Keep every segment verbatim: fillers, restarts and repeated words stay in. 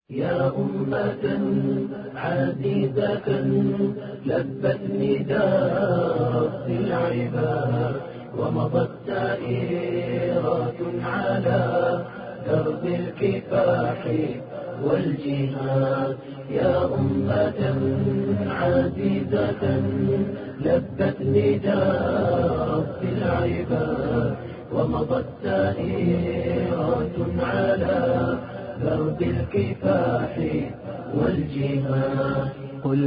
يا أمة عزيزة لبت نداء رب العباد ومضت دائرات على درب الكفاح والجهاد. يا أمة عزيزة لبت نداء رب العباد ومضت دائرات على درب الكفاح والجهاد. قل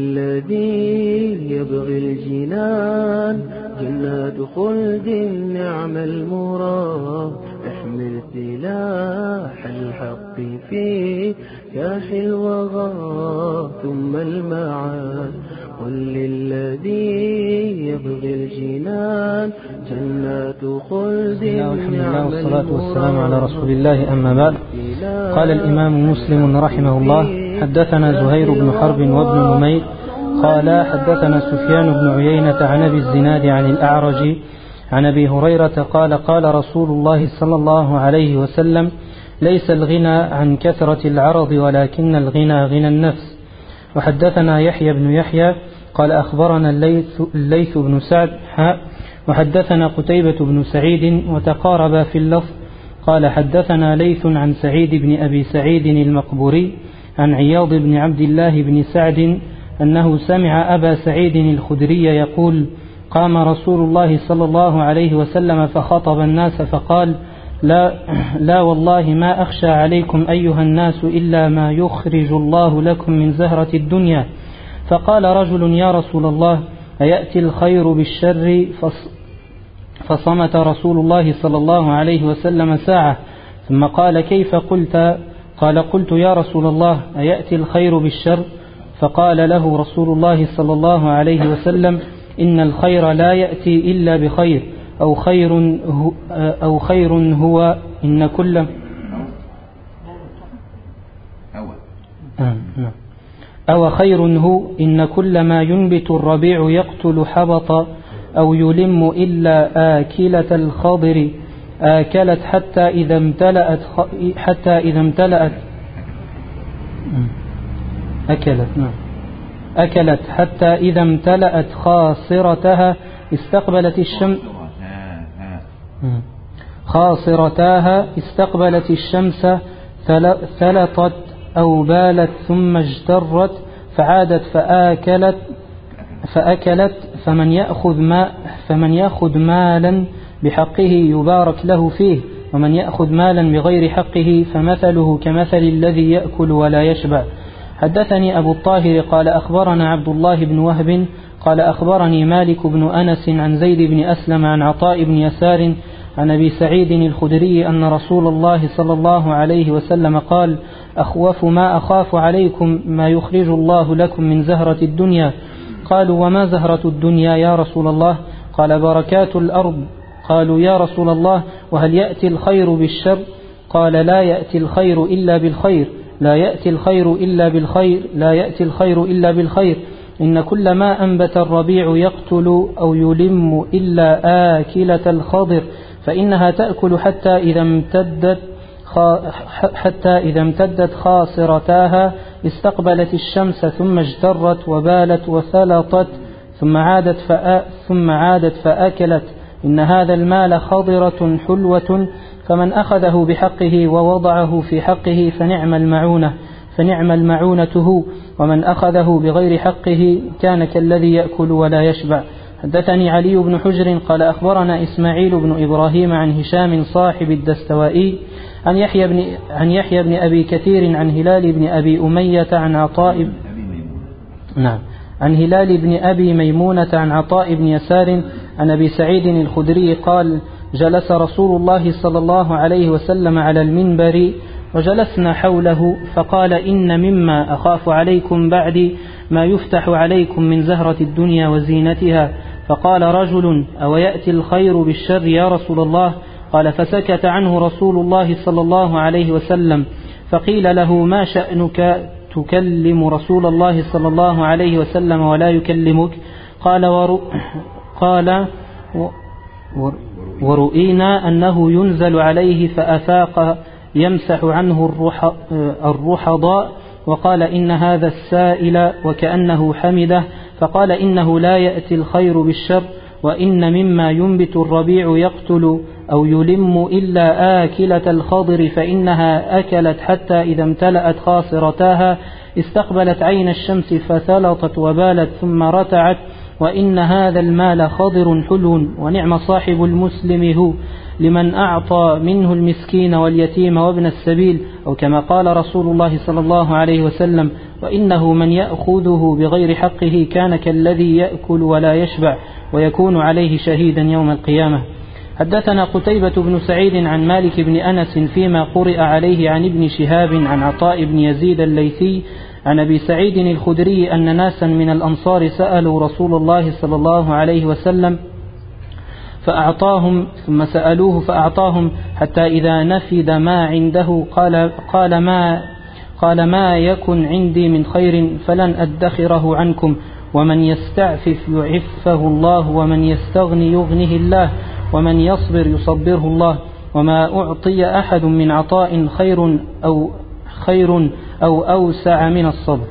للذي يبغي الجنان جنات خلد نعم المراد. احمل سلاح الحق في كاح الوغى ثم المعاد. قل للذي يبغي الجنان جنات خلد نعم المراد. والصلاة والسلام على رسول الله. أما بعد، قال الإمام مسلم رحمه الله: حدثنا زهير بن حرب وابن نمير قال حدثنا سفيان بن عيينة عن أبي الزناد عن الأعرج عن أبي هريرة قال: قال رسول الله صلى الله عليه وسلم: ليس الغنى عن كثرة العرض ولكن الغنى غنى النفس. وحدثنا يحيى بن يحيى قال أخبرنا الليث, الليث بن سعد حاء وحدثنا قتيبة بن سعيد وتقارب في اللفظ. قال حدثنا ليث عن سعيد بن أبي سعيد المقبوري عن عياض بن عبد الله بن سعد أنه سمع أبا سعيد الخدري يقول: قام رسول الله صلى الله عليه وسلم فخطب الناس فقال: لا, لا والله ما أخشى عليكم أيها الناس إلا ما يخرج الله لكم من زهرة الدنيا. فقال رجل: يا رسول الله أيأتي الخير بالشر؟ فصمت رسول الله صلى الله عليه وسلم ساعة ثم قال: كيف قلت؟ قال: قلت يا رسول الله أيأتي الخير بالشر؟ فقال له رسول الله صلى الله عليه وسلم: إن الخير لا يأتي إلا بخير أو خير هو, أو خير هو إن كل أو خير هو إن كل ما ينبت الربيع يقتل حبط أو يلم إلا آكلة الخضر آكلت حتى إذا امتلأت حتى إذا امتلأت أكلت نعم أكلت حتى إذا امتلأت خاصرتها استقبلت الشمس خاصرتاها استقبلت الشمس ثلطت أو بالت ثم اجترت فعادت فآكلت فأكلت فمن يأخذ ما فمن يأخذ مالا بحقه يبارك له فيه ومن يأخذ مالا بغير حقه فمثله كمثل الذي يأكل ولا يشبع. حدثني أبو الطاهر قال أخبرنا عبد الله بن وهب قال أخبرني مالك بن أنس عن زيد بن أسلم عن عطاء بن يسار عن أبي سعيد الخدري أن رسول الله صلى الله عليه وسلم قال: أخوف ما أخاف عليكم ما يخرج الله لكم من زهرة الدنيا. قالوا: وما زهرة الدنيا يا رسول الله؟ قال: بركات الأرض. قالوا: يا رسول الله وهل يأتي الخير بالشر؟ قال: لا يأتي الخير إلا بالخير لا يأتي الخير إلا بالخير لا يأتي الخير إلا بالخير إن كل ما أنبت الربيع يقتل أو يلم إلا آكلة الخضر فإنها تأكل حتى إذا امتدت حتى إذا امتدت خاصرتاها استقبلت الشمس ثم اجترت وبالت وثلطت ثم عادت فأ ثم عادت فأكلت. إن هذا المال خضرة حلوة فمن أخذه بحقه ووضعه في حقه فنعم المعونة فنعم المعونة هو ومن أخذه بغير حقه كان كالذي يأكل ولا يشبع. حدثني علي بن حجر قال أخبرنا إسماعيل بن إبراهيم عن هشام صاحب الدستوائي عن يحيى بن عن يحيى بن أبي كثير عن هلال بن أبي أمية عن عطاء نعم عن هلال بن أبي ميمونة عن عطاء بن يسار عن أبي سعيد الخدري قال: جلس رسول الله صلى الله عليه وسلم على المنبر وجلسنا حوله فقال: إن مما أخاف عليكم بعدي ما يفتح عليكم من زهرة الدنيا وزينتها. فقال رجل: أو يأتي الخير بالشر يا رسول الله؟ قال: فسكت عنه رسول الله صلى الله عليه وسلم. فقيل له: ما شأنك تكلم رسول الله صلى الله عليه وسلم ولا يكلمك؟ قال: ورؤ قال ورؤينا أنه ينزل عليه فأفاق يمسح عنه الرحضاء، وقال إن هذا السائل وكأنه حمده، فقال إنه لا يأتي الخير بالشر، وإن مما ينبت الربيع يقتل أو يلم إلا آكلة الخضر، فإنها أكلت حتى إذا امتلأت خاصرتاها استقبلت عين الشمس فثلطت وبالت ثم رتعت، وإن هذا المال خضر حلو، ونعم صاحب المسلم هو لمن أعطى منه المسكين واليتيم وابن السبيل، أو كما قال رسول الله صلى الله عليه وسلم: وإنه من يأخذه بغير حقه كان كالذي يأكل ولا يشبع، ويكون عليه شهيدا يوم القيامة. حدثنا قتيبة بن سعيد عن مالك بن أنس فيما قرئ عليه عن ابن شهاب عن عطاء بن يزيد الليثي عن أبي سعيد الخدري أن ناسا من الأنصار سألوا رسول الله صلى الله عليه وسلم فأعطاهم، ثم سألوه فأعطاهم، حتى إذا نفد ما عنده قال, قال, ما, قال ما يكن عندي من خير فلن أدخره عنكم، ومن يستعفف يعفه الله، ومن يستغني يغنه الله، ومن يصبر يصبره الله، وما أعطي أحد من عطاء خير أو خير أو أوسع من الصبر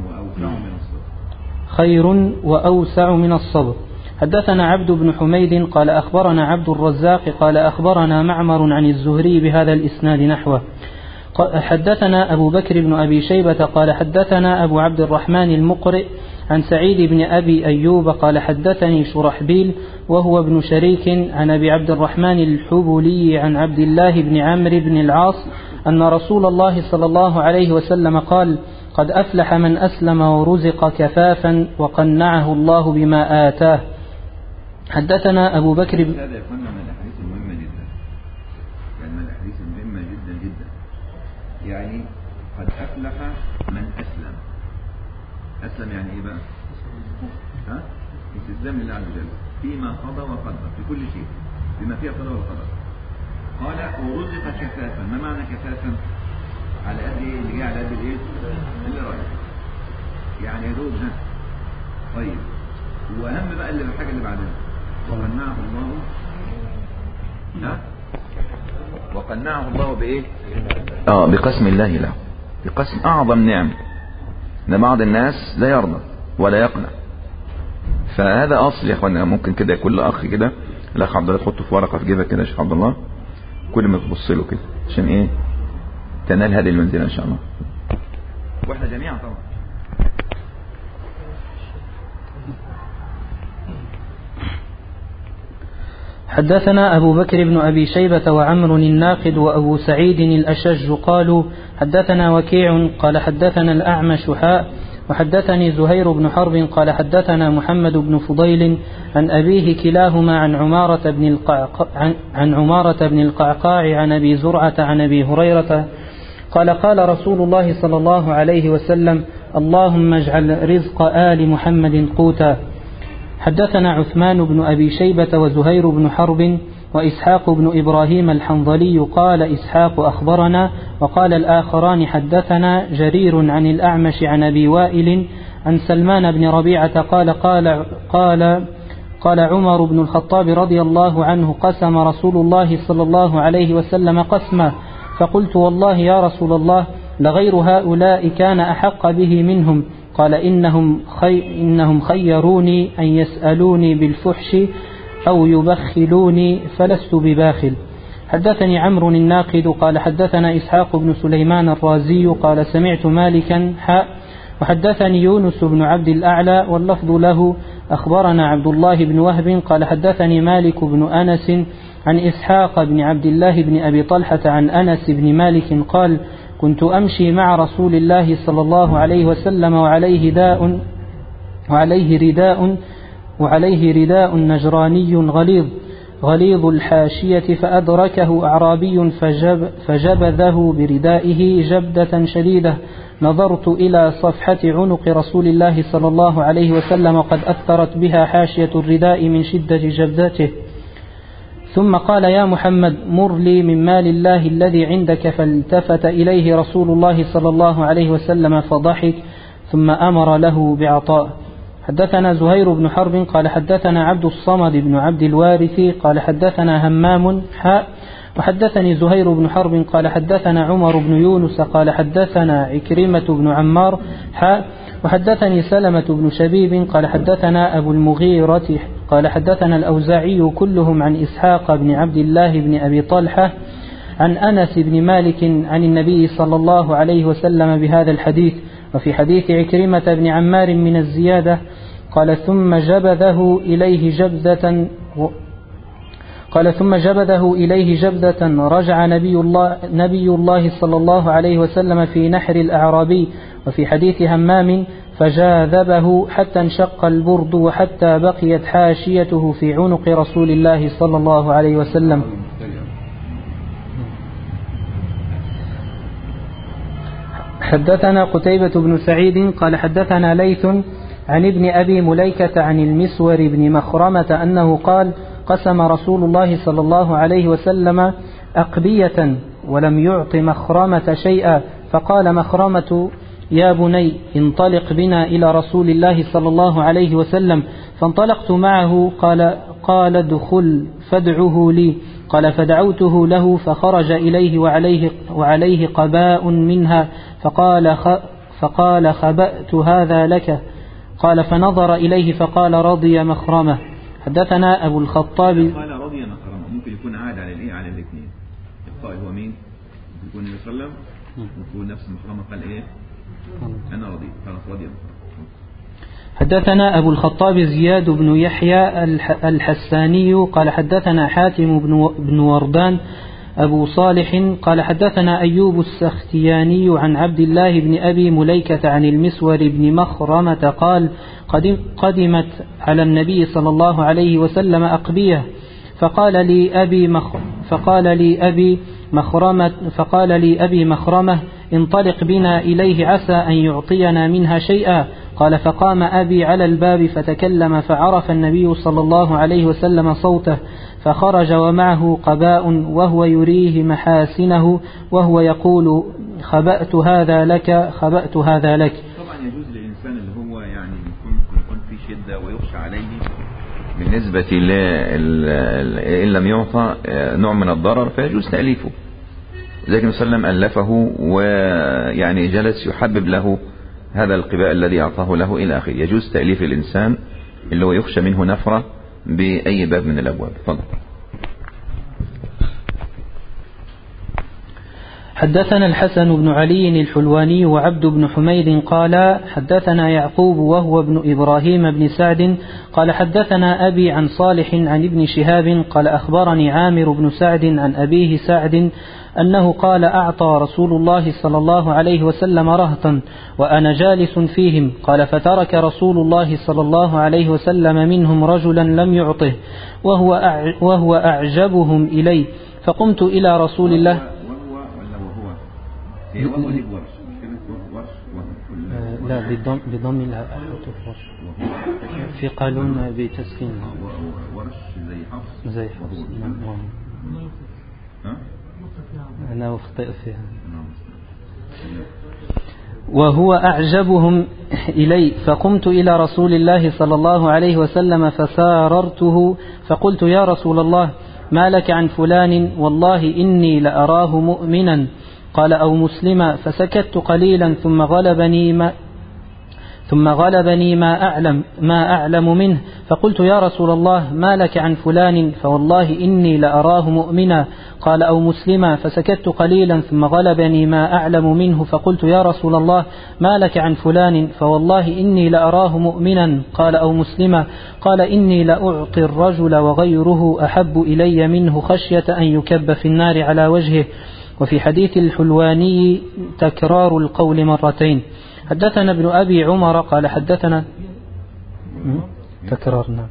خير وأوسع من الصبر. حدثنا عبد بن حميد قال أخبرنا عبد الرزاق قال أخبرنا معمر عن الزهري بهذا الإسناد نحوه. حدثنا أبو بكر بن أبي شيبة قال حدثنا أبو عبد الرحمن المقرئ عن سعيد بن أبي أيوب قال حدثني شرحبيل وهو ابن شريك عن أبي عبد الرحمن الحبولي عن عبد الله بن عمرو بن العاص أن رسول الله صلى الله عليه وسلم قال: قد أفلح من أسلم ورزق كفافا وقنعه الله بما آتاه. حدثنا أبو بكر ب... هذا يكون من الأحاديث المهمة جدا، يعني من الأحاديث المهمة جدا جدا. يعني قد أفلح من أسلم. أسلم يعني إيه بقى؟ ها؟ استسلام لله عز وجل فيما قضى وقدر في كل شيء بما فيه قضى وقدر. قال ورزق كفافا. ما معنى كفافا؟ على قد ايه اللي جاي، على قد الايه اللي رايح، يعني يا دوب. ها طيب، واهم بقى اللي الحاجه اللي بعدها وقنعه الله. ها وقنعه الله بايه؟ اه بقسم الله له، بقسم اعظم نعم. ان بعض الناس لا يرضى ولا يقنع، فهذا اصل يا اخوانا. ممكن كده كل اخ كده، الاخ عبد الله تحطه في ورقه في جيبك كده يا شيخ عبد الله، كل ما تبص له كده عشان ايه تنال هذه المنزله ان شاء الله، واحنا جميعا طبعا. حدثنا أبو بكر بن أبي شيبة وعمر الناقد وأبو سعيد الأشج قالوا حدثنا وكيع قال حدثنا الأعمش حاء وحدثني زهير بن حرب قال حدثنا محمد بن فضيل عن أبيه كلاهما عن عمارة بن القعقاع عن, عن عمارة بن القعقاع عن أبي زرعة عن أبي هريرة قال قال رسول الله صلى الله عليه وسلم: اللهم اجعل رزق آل محمد قوتا. حدثنا عثمان بن أبي شيبة وزهير بن حرب وإسحاق بن إبراهيم الحنظلي قال إسحاق أخبرنا، وقال الآخران حدثنا جرير عن الأعمش عن أبي وائل عن سلمان بن ربيعة قال قال قال قال عمر بن الخطاب رضي الله عنه: قسم رسول الله صلى الله عليه وسلم قسما، فقلت: والله يا رسول الله لغير هؤلاء كان أحق به منهم. قال: إنهم, خي إنهم خيروني أن يسألوني بالفحش أو يبخلوني فلست بباخل. حدثني عمرو الناقد قال حدثنا إسحاق بن سليمان الرازي قال سمعت مالكا حاء وحدثني يونس بن عبد الأعلى واللفظ له أخبرنا عبد الله بن وهب قال حدثني مالك بن أنس عن إسحاق بن عبد الله بن أبي طلحة عن أنس بن مالك قال: كنت أمشي مع رسول الله صلى الله عليه وسلم وعليه داء وعليه رداء وعليه رداء نجراني غليظ غليظ الحاشية، فأدركه أعرابي فجب فجبذه بردائه جبدة شديدة. نظرت إلى صفحة عنق رسول الله صلى الله عليه وسلم وقد أثرت بها حاشية الرداء من شدة جبدته، ثم قال: يا محمد مر لي من مال الله الذي عندك. فالتفت إليه رسول الله صلى الله عليه وسلم فضحك، ثم أمر له بعطاء. حدثنا زهير بن حرب قال حدثنا عبد الصمد بن عبد الوارث قال حدثنا همام حاء وحدثني زهير بن حرب قال حدثنا عمر بن يونس قال حدثنا عكرمة بن عمار حاء وحدثني سلمة بن شبيب قال حدثنا أبو المغيرة قال حدثنا الأوزاعي كلهم عن إسحاق بن عبد الله بن أبي طلحة عن أنس بن مالك عن النبي صلى الله عليه وسلم بهذا الحديث. وفي حديث عكرمة بن عمار من الزيادة قال ثم جبذه إليه جبذة قال ثم جبذه إليه جبذة رجع نبي الله, نبي الله صلى الله عليه وسلم في نحر الأعرابي. وفي حديث همام فجاذبه حتى انشق البرد وحتى بقيت حاشيته في عنق رسول الله صلى الله عليه وسلم. حدثنا قتيبة بن سعيد قال حدثنا ليث عن ابن أبي مليكة عن المسور بن مخرمة أنه قال قسم رسول الله صلى الله عليه وسلم أقبية ولم يعط مخرمة شيئا فقال مخرمة يا بني انطلق بنا إلى رسول الله صلى الله عليه وسلم فانطلقت معه قال قال ادخل فادعه لي قال فدعوته له فخرج إليه وعليه, وعليه قباء منها فقال, خ فقال خبأت هذا لك قال فنظر إليه فقال رضي مخرمة. حدثنا أبو الخطاب قال رضي مخرمة ممكن يكون عاد على الإيه على الاثنين القائل هو مين ممكن يكون النبي صلى الله عليه وسلم يكون نفس مخرمة قال إيه أنا رضي خلاص رضي مخرمة. حدثنا أبو الخطاب زياد بن يحيى الحساني قال حدثنا حاتم بن وردان أبو صالح قال حدثنا أيوب السختياني عن عبد الله بن أبي مليكة عن المسور بن مخرمة قال قدم قدمت على النبي صلى الله عليه وسلم أقبية فقال لي أبي مخ فقال لي أبي مخرمة فقال لي أبي مخرمة انطلق بنا إليه عسى أن يعطينا منها شيئا قال فقام أبي على الباب فتكلم فعرف النبي صلى الله عليه وسلم صوته فخرج ومعه قباء وهو يريه محاسنه وهو يقول خبأت هذا لك خبأت هذا لك. طبعا يجوز للإنسان اللي هو يعني يكون, يكون في شدة ويخشى عليه بالنسبة إن لم يعطى نوع من الضرر فيجوز تأليفه. لذلك النبي صلى الله عليه وسلم ألفه ويعني جلس يحبب له هذا القباء الذي أعطاه له إلى آخره. يجوز تأليف الإنسان اللي هو يخشى منه نفرة بأي باب من الأبواب. فضل. حدثنا الحسن بن علي الحلواني وعبد بن حميد قال حدثنا يعقوب وهو ابن إبراهيم بن سعد قال حدثنا أبي عن صالح عن ابن شهاب قال أخبرني عامر بن سعد عن أبيه سعد أنه قال أعطى رسول الله صلى الله عليه وسلم رهطا وأنا جالس فيهم قال فترك رسول الله صلى الله عليه وسلم منهم رجلا لم يعطه وهو, وهو أعجبهم إلي فقمت إلى رسول الله لا بضم بضم الهاء في قالون بتسكين ورش زي حفص زي حفص نعم أنا أخطئ فيها وهو أعجبهم إلي فقمت إلى رسول الله صلى الله عليه وسلم فساررته فقلت يا رسول الله ما لك عن فلان والله إني لأراه مؤمنا قال أو مسلما فسكت قليلا ثم غلبني ما ثم غلبني ما أعلم ما أعلم منه فقلت يا رسول الله ما لك عن فلان فوالله إني لأراه مؤمنا قال أو مسلما فسكت قليلا ثم غلبني ما أعلم منه فقلت يا رسول الله ما لك عن فلان فوالله إني لأراه مؤمنا قال أو مسلما قال إني لأعطي الرجل وغيره أحب إلي منه خشية أن يكب في النار على وجهه. وفي حديث الحلواني تكرار القول مرتين. حدثنا ابن أبي عمر قال حدثنا تكرارنا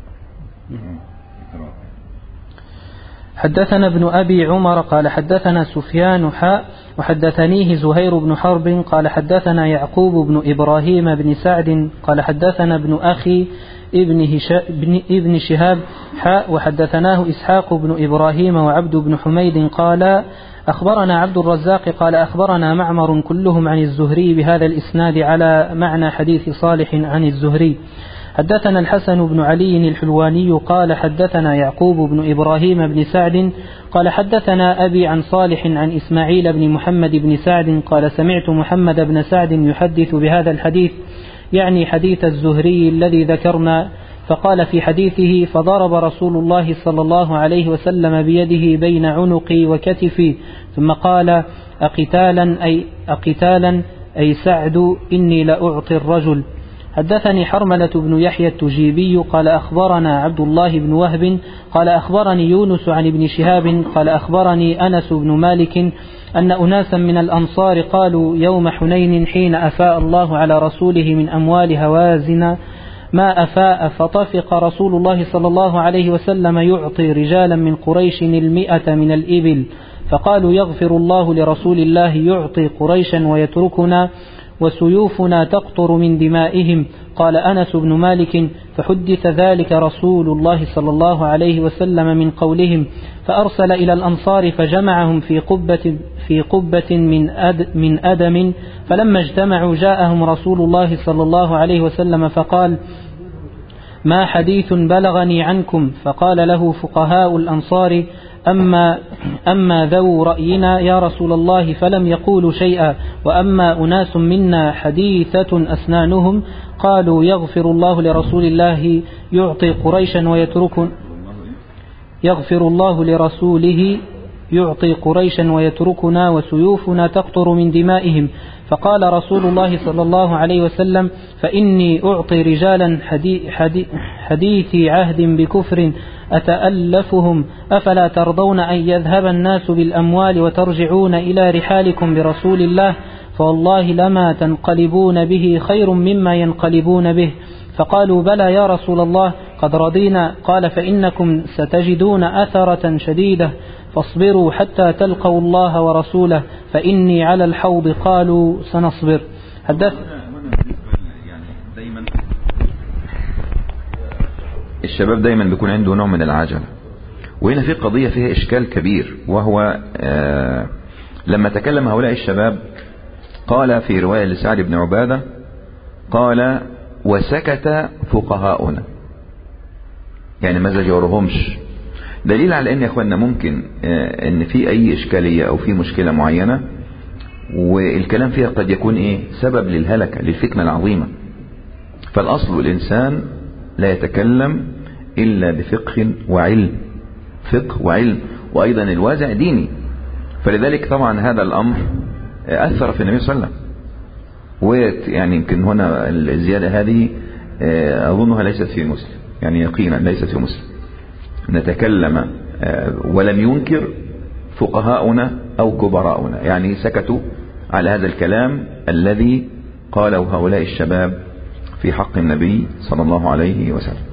حدثنا ابن أبي عمر قال حدثنا سفيان حاء وحدثنيه زهير بن حرب قال حدثنا يعقوب بن إبراهيم بن سعد قال حدثنا ابن أخي ابن, ابن شهاب حاء وحدثناه إسحاق بن إبراهيم وعبد بن حميد قال أخبرنا عبد الرزاق قال أخبرنا معمر كلهم عن الزهري بهذا الإسناد على معنى حديث صالح عن الزهري حدثنا الحسن بن علي الحلواني قال حدثنا يعقوب بن إبراهيم بن سعد قال حدثنا أبي عن صالح عن إسماعيل بن محمد بن سعد قال سمعت محمد بن سعد يحدث بهذا الحديث، يعني حديث الزهري الذي ذكرنا، فقال في حديثه: فضرب رسول الله صلى الله عليه وسلم بيده بين عنقي وكتفي، ثم قال: أقتالا أي, أقتالا أي سعد إني لأعطي الرجل. حدثني حرملة بن يحيى التجيبي قال أخبرنا عبد الله بن وهب قال أخبرني يونس عن ابن شهاب قال أخبرني أنس بن مالك أن أناسا من الأنصار قالوا يوم حنين حين أفاء الله على رسوله من أموال هوازن ما أفاء، فطفق رسول الله صلى الله عليه وسلم يعطي رجالا من قريش المئة من الإبل، فقالوا: يغفر الله لرسول الله يعطي قريشا ويتركنا وسيوفنا تقطر من دمائهم. قال أنس بن مالك: فحدث ذلك رسول الله صلى الله عليه وسلم من قولهم، فأرسل إلى الأنصار فجمعهم في قبة, في قبة من, أد من أدم، فلما اجتمعوا جاءهم رسول الله صلى الله عليه وسلم فقال: ما حديث بلغني عنكم؟ فقال له فقهاء الأنصار: أما, أما ذو رأينا يا رسول الله فلم يقولوا شيئا، وأما أناس منا حديثة أسنانهم قالوا: يغفر الله لرسول الله يعطي قريشا ويتركنا يغفر الله لرسوله يعطي قريشا ويتركنا وسيوفنا تقطر من دمائهم. فقال رسول الله صلى الله عليه وسلم: فإني أعطي رجالا حدي حدي حديثي عهد بكفر أتألفهم، أفلا ترضون أن يذهب الناس بالأموال وترجعون إلى رحالكم برسول الله؟ فوالله لما تنقلبون به خير مما ينقلبون به. فقالوا: بلى يا رسول الله قد رضينا. قال: فإنكم ستجدون أثرة شديدة، فاصبروا حتى تلقوا الله ورسوله، فإني على الحوض. قالوا: سنصبر. حدث دايما الشباب دايما بيكون عنده نوع من العجلة، وهنا في قضية فيها إشكال كبير، وهو آه لما تكلم هؤلاء الشباب قال في رواية لسعد بن عبادة قال: وسكت فقهاؤنا، يعني ما زجرهمش، دليل على ان يا اخوانا ممكن آه ان في اي اشكالية او في مشكلة معينة والكلام فيها قد يكون ايه سبب للهلكة للفتنة العظيمة. فالاصل الانسان لا يتكلم الا بفقه وعلم، فقه وعلم، وايضا الوازع ديني. فلذلك طبعا هذا الامر اثر في النبي صلى الله عليه وسلم، ويعني يمكن هنا الزيادة هذه اظنها ليست في مسلم، يعني يقينا ليست في مسلم. نتكلم ولم ينكر فقهاؤنا أو كبراؤنا، يعني سكتوا على هذا الكلام الذي قاله هؤلاء الشباب في حق النبي صلى الله عليه وسلم.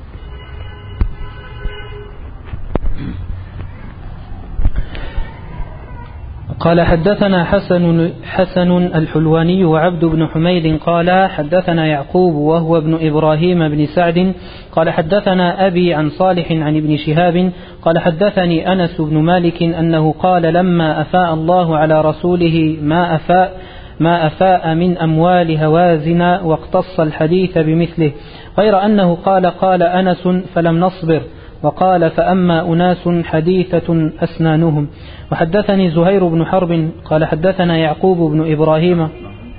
قال حدثنا حسن, حسن الحلواني وعبد بن حميد قال حدثنا يعقوب وهو ابن إبراهيم بن سعد قال حدثنا أبي عن صالح عن ابن شهاب قال حدثني أنس بن مالك أنه قال: لما أفاء الله على رسوله ما أفاء ما أفاء من أموال هوازن، واقتص الحديث بمثله، غير أنه قال: قال أنس فلم نصبر، وقال: فأما أناس حديثة أسنانهم. وحدثني زهير بن حرب قال حدثنا يعقوب بن إبراهيم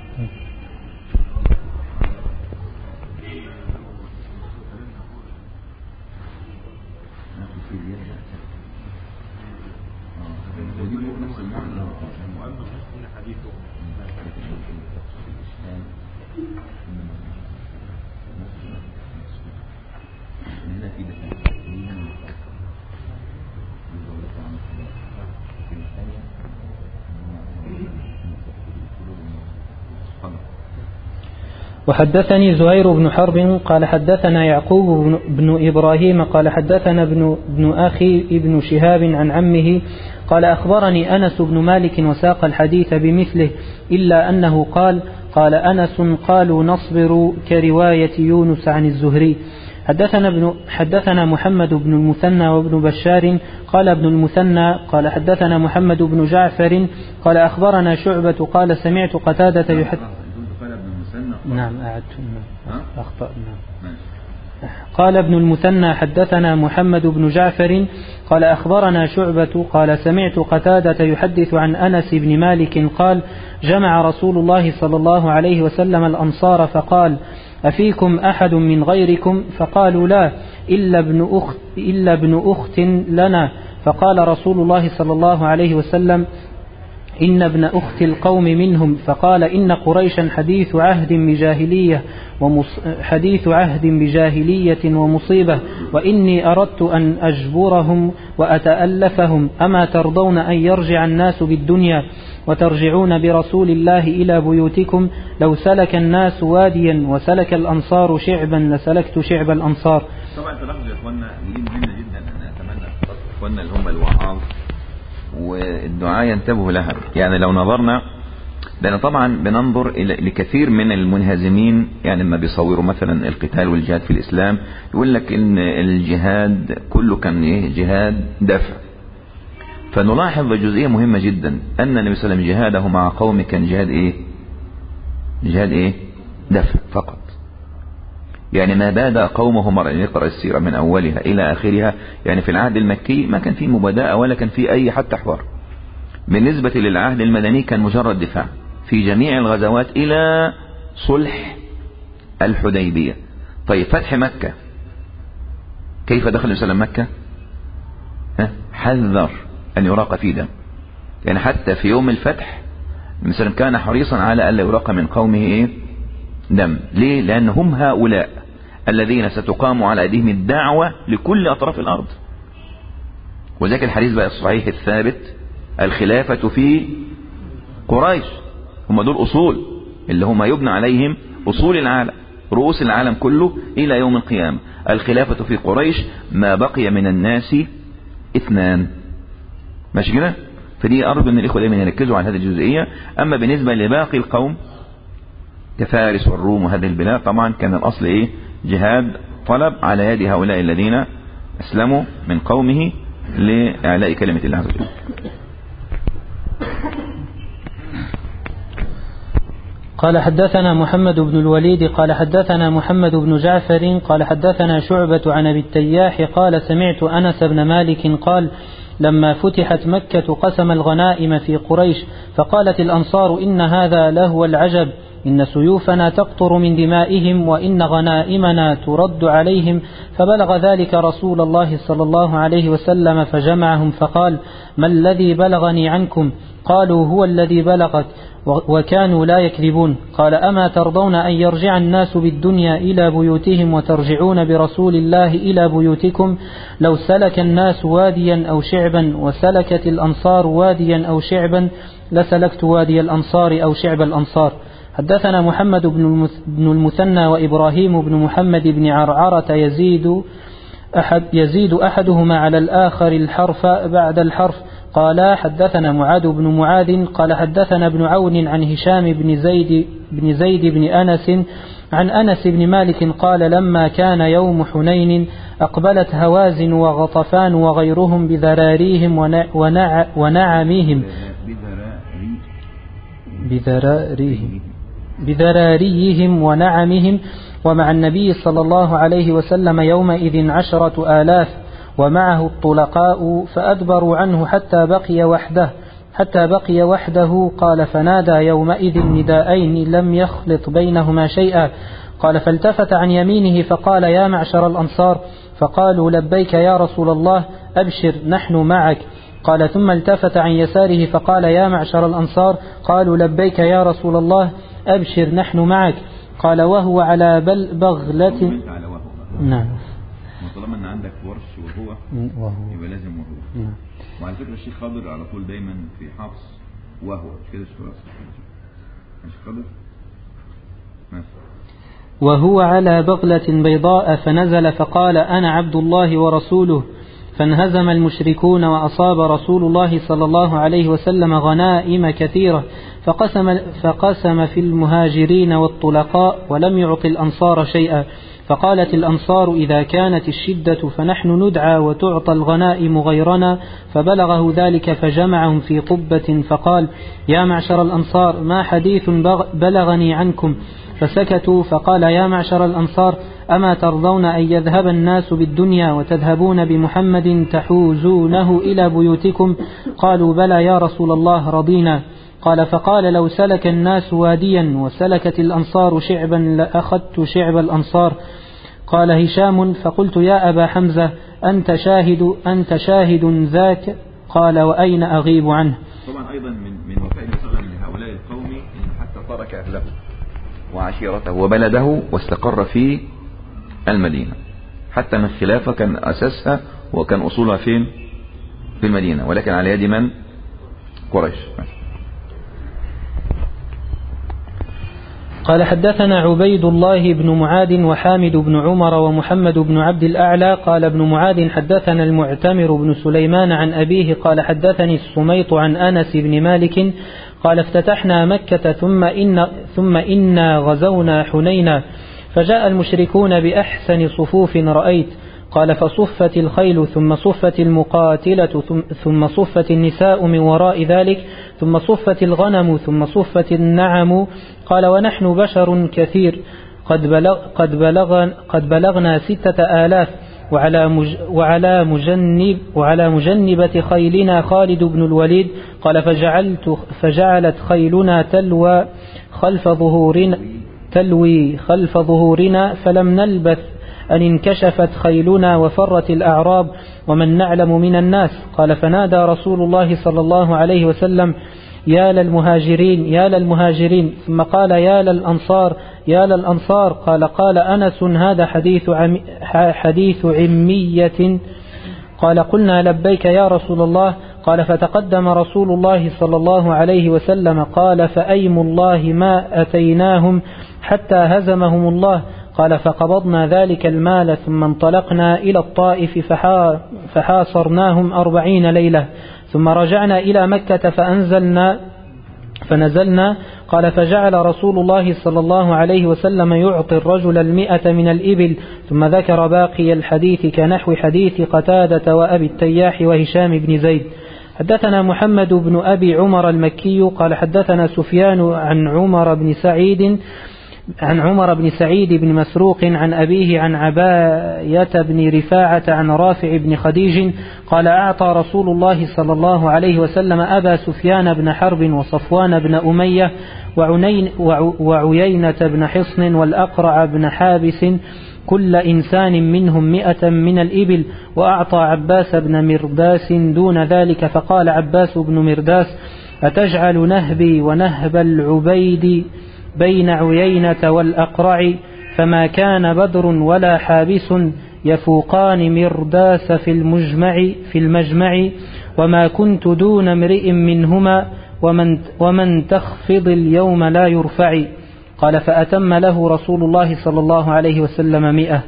وحدثني زهير بن حرب قال حدثنا يعقوب بن إبراهيم قال حدثنا ابن, ابن أخي ابن شهاب عن عمه قال أخبرني أنس بن مالك وساق الحديث بمثله، إلا أنه قال: قال أنس قالوا نصبر كرواية يونس عن الزهري. حدثنا, ابن حدثنا محمد بن المثنى وابن بشار قال ابن المثنى قال حدثنا محمد بن جعفر قال أخبرنا شعبة قال سمعت قتادة يحدث. قال ابن المثنى نعم أعدت أخطأ. نعم قال ابن المثنى حدثنا محمد بن جعفر قال أخبرنا شعبة قال سمعت قتادة يحدث عن أنس بن مالك قال جمع رسول الله صلى الله عليه وسلم الأنصار فقال أفيكم أحد من غيركم؟ فقالوا لا إلا ابن أخت, إلا ابن أخت لنا. فقال رسول الله صلى الله عليه وسلم إن ابن أخت القوم منهم. فقال إن قريشا حديث عهد بجاهلية حديث عهد بجاهلية ومصيبة وإني أردت أن أجبرهم وأتألفهم. أما ترضون أن يرجع الناس بالدنيا وترجعون برسول الله إلى بيوتكم؟ لو سلك الناس واديا وسلك الأنصار شعبا لسلكت شعب الأنصار. طبعا تلاحظوا يا إخواننا مهم جدا أن أتمنى إخواننا اللي هم الوعاظ والدعاء ينتبهوا لها. يعني لو نظرنا لأن طبعا بننظر إلى لكثير من المنهزمين، يعني لما بيصوروا مثلا القتال والجهاد في الإسلام يقول لك إن الجهاد كله كان إيه؟ جهاد دفع. فنلاحظ جزئية مهمة جدا أن النبي صلى الله عليه وسلم جهاده مع قومه كان جهاد إيه؟ جهاد إيه؟ دفع فقط. يعني ما بادأ قومه مرة، يقرأ السيرة من أولها إلى آخرها، يعني في العهد المكي ما كان فيه مبادئة ولا كان فيه أي حتى حوار. بالنسبة للعهد المدني كان مجرد دفاع في جميع الغزوات إلى صلح الحديبية. طيب فتح مكة كيف دخل النبي صلى الله عليه وسلم مكة؟ حذر أن يراق فيه دم. يعني حتى في يوم الفتح مثلا كان حريصا على ألا يراق من قومه إيه؟ دم. ليه؟ لأن هم هؤلاء الذين ستقام على أيديهم الدعوة لكل أطراف الأرض. وذلك الحديث بقى الصحيح الثابت الخلافة في قريش. هم دول أصول اللي هم يبنى عليهم أصول العالم، رؤوس العالم كله إلى يوم القيامة. الخلافة في قريش ما بقي من الناس اثنان. ماشي كده؟ فدي أرجو أن الإخوة دايما يركزوا على هذه الجزئية. أما بالنسبة لباقي القوم كفارس والروم وهذه البلاد طبعا كان الأصل إيه؟ جهاد طلب على يد هؤلاء الذين أسلموا من قومه لإعلاء كلمة الله عز وجل. قال حدثنا محمد بن الوليد قال حدثنا محمد بن جعفر قال حدثنا شعبة عن أبي التياح قال سمعت أنس بن مالك قال لما فتحت مكة قسم الغنائم في قريش فقالت الأنصار إن هذا لهو العجب، إن سيوفنا تقطر من دمائهم وإن غنائمنا ترد عليهم. فبلغ ذلك رسول الله صلى الله عليه وسلم فجمعهم فقال ما الذي بلغني عنكم؟ قالوا هو الذي بلغك، وكانوا لا يكذبون. قال أما ترضون أن يرجع الناس بالدنيا إلى بيوتهم وترجعون برسول الله إلى بيوتكم؟ لو سلك الناس واديا أو شعبا وسلكت الأنصار واديا أو شعبا لسلكت وادي الأنصار أو شعب الأنصار. حدثنا محمد بن المثنى وإبراهيم بن محمد بن عرعرة يزيد أحد يزيد أحدهما على الآخر الحرف بعد الحرف. قال حدثنا معاذ بن معاذ قال حدثنا ابن عون عن هشام بن زيد بن زيد بن أنس عن أنس بن مالك قال لما كان يوم حنين أقبلت هوازن وغطفان وغيرهم بذراريهم ونع ونعمهم بذراريهم بذراريهم ونعمهم ومع النبي صلى الله عليه وسلم يومئذ عشرة آلاف ومعه الطلقاء فأدبروا عنه حتى بقي وحده حتى بقي وحده. قال فنادى يومئذ نداءين لم يخلط بينهما شيئا. قال فالتفت عن يمينه فقال يا معشر الأنصار، فقالوا لبيك يا رسول الله أبشر نحن معك. قال ثم التفت عن يساره فقال يا معشر الأنصار، قالوا لبيك يا رسول الله أبشر نحن معك. قال وهو على بل بغلة. نعم. طالما ان عندك ورش وهو وهو يبقى لازم وهو. نعم. وعلى فكره الشيخ خضر على طول دايما في حفص وهو مش كده الشيخ مش خضر ماشي. وهو على بغلة بيضاء فنزل فقال أنا عبد الله ورسوله. فانهزم المشركون وأصاب رسول الله صلى الله عليه وسلم غنائم كثيرة فقسم, فقسم في المهاجرين والطلقاء ولم يعط الأنصار شيئا. فقالت الأنصار إذا كانت الشدة فنحن ندعى وتعطى الغنائم غيرنا. فبلغه ذلك فجمعهم في قبة فقال يا معشر الأنصار ما حديث بلغني عنكم؟ فسكتوا. فقال يا معشر الأنصار أما ترضون أن يذهب الناس بالدنيا وتذهبون بمحمد تحوزونه إلى بيوتكم؟ قالوا بلى يا رسول الله رضينا. قال فقال لو سلك الناس واديا وسلكت الأنصار شعبا لأخذت شعب الأنصار. قال هشام فقلت يا أبا حمزة أنت شاهد, أنت شاهد ذاك؟ قال وأين أغيب عنه؟ طبعا أيضا من, من وفاء النبي صلى الله عليه وسلم لهؤلاء القوم إن حتى ترك أهله وعشيرته وبلده واستقر في المدينة، حتى من الخلافة كان أساسها وكان أصولها فين؟ في المدينة، ولكن على يد من؟ قريش. قال حدثنا عبيد الله بن معاذ وحامد بن عمر ومحمد بن عبد الأعلى. قال ابن معاذ حدثنا المعتمر بن سليمان عن أبيه قال حدثني السميط عن أنس بن مالك قال افتتحنا مكة ثم إن ثم إنا غزونا حنينا فجاء المشركون بأحسن صفوف رأيت. قال فصفت الخيل ثم صفت المقاتلة ثم صفت النساء من وراء ذلك ثم صفت الغنم ثم صفت النعم. قال ونحن بشر كثير قد, بلغ قد, بلغ قد بلغنا ستة آلاف وعلى, مج وعلى, مجنب وعلى مجنبة خيلنا خالد بن الوليد. قال فجعلت فجعلت خيلنا تلوى خلف ظهورنا تلوي خلف ظهورنا فلم نلبث أن انكشفت خيلنا وفرت الأعراب ومن نعلم من الناس. قال فنادى رسول الله صلى الله عليه وسلم يا للمهاجرين يا للمهاجرين ثم قال يا للأنصار يا للأنصار. قال قال أنس هذا حديث عم حديث عمية. قال قلنا لبيك يا رسول الله. قال فتقدم رسول الله صلى الله عليه وسلم قال فأيم الله ما أتيناهم حتى هزمهم الله. قال فقبضنا ذلك المال ثم انطلقنا إلى الطائف فحا فحاصرناهم أربعين ليلة ثم رجعنا إلى مكة فأنزلنا فنزلنا. قال فجعل رسول الله صلى الله عليه وسلم يعطي الرجل المئة من الإبل ثم ذكر باقي الحديث كنحو حديث قتادة وأبي التياح وهشام بن زيد. حدثنا محمد بن أبي عمر المكي قال حدثنا سفيان عن عمر بن سعيد عن عمر بن سعيد بن مسروق عن أبيه عن عباية بن رفاعة عن رافع بن خديج قال أعطى رسول الله صلى الله عليه وسلم أبا سفيان بن حرب وصفوان بن أمية وعيينة بن حصن والأقرع بن حابس كل إنسان منهم مئة من الإبل وأعطى عباس بن مرداس دون ذلك. فقال عباس بن مرداس أتجعل نهبي ونهب العبيد بين عيينة والأقرع فما كان بدر ولا حابس يفوقان مرداس في المجمع في المجمع وما كنت دون امرئ منهما ومن, ومن تخفض اليوم لا يرفع. قال فأتم له رسول الله صلى الله عليه وسلم مئة.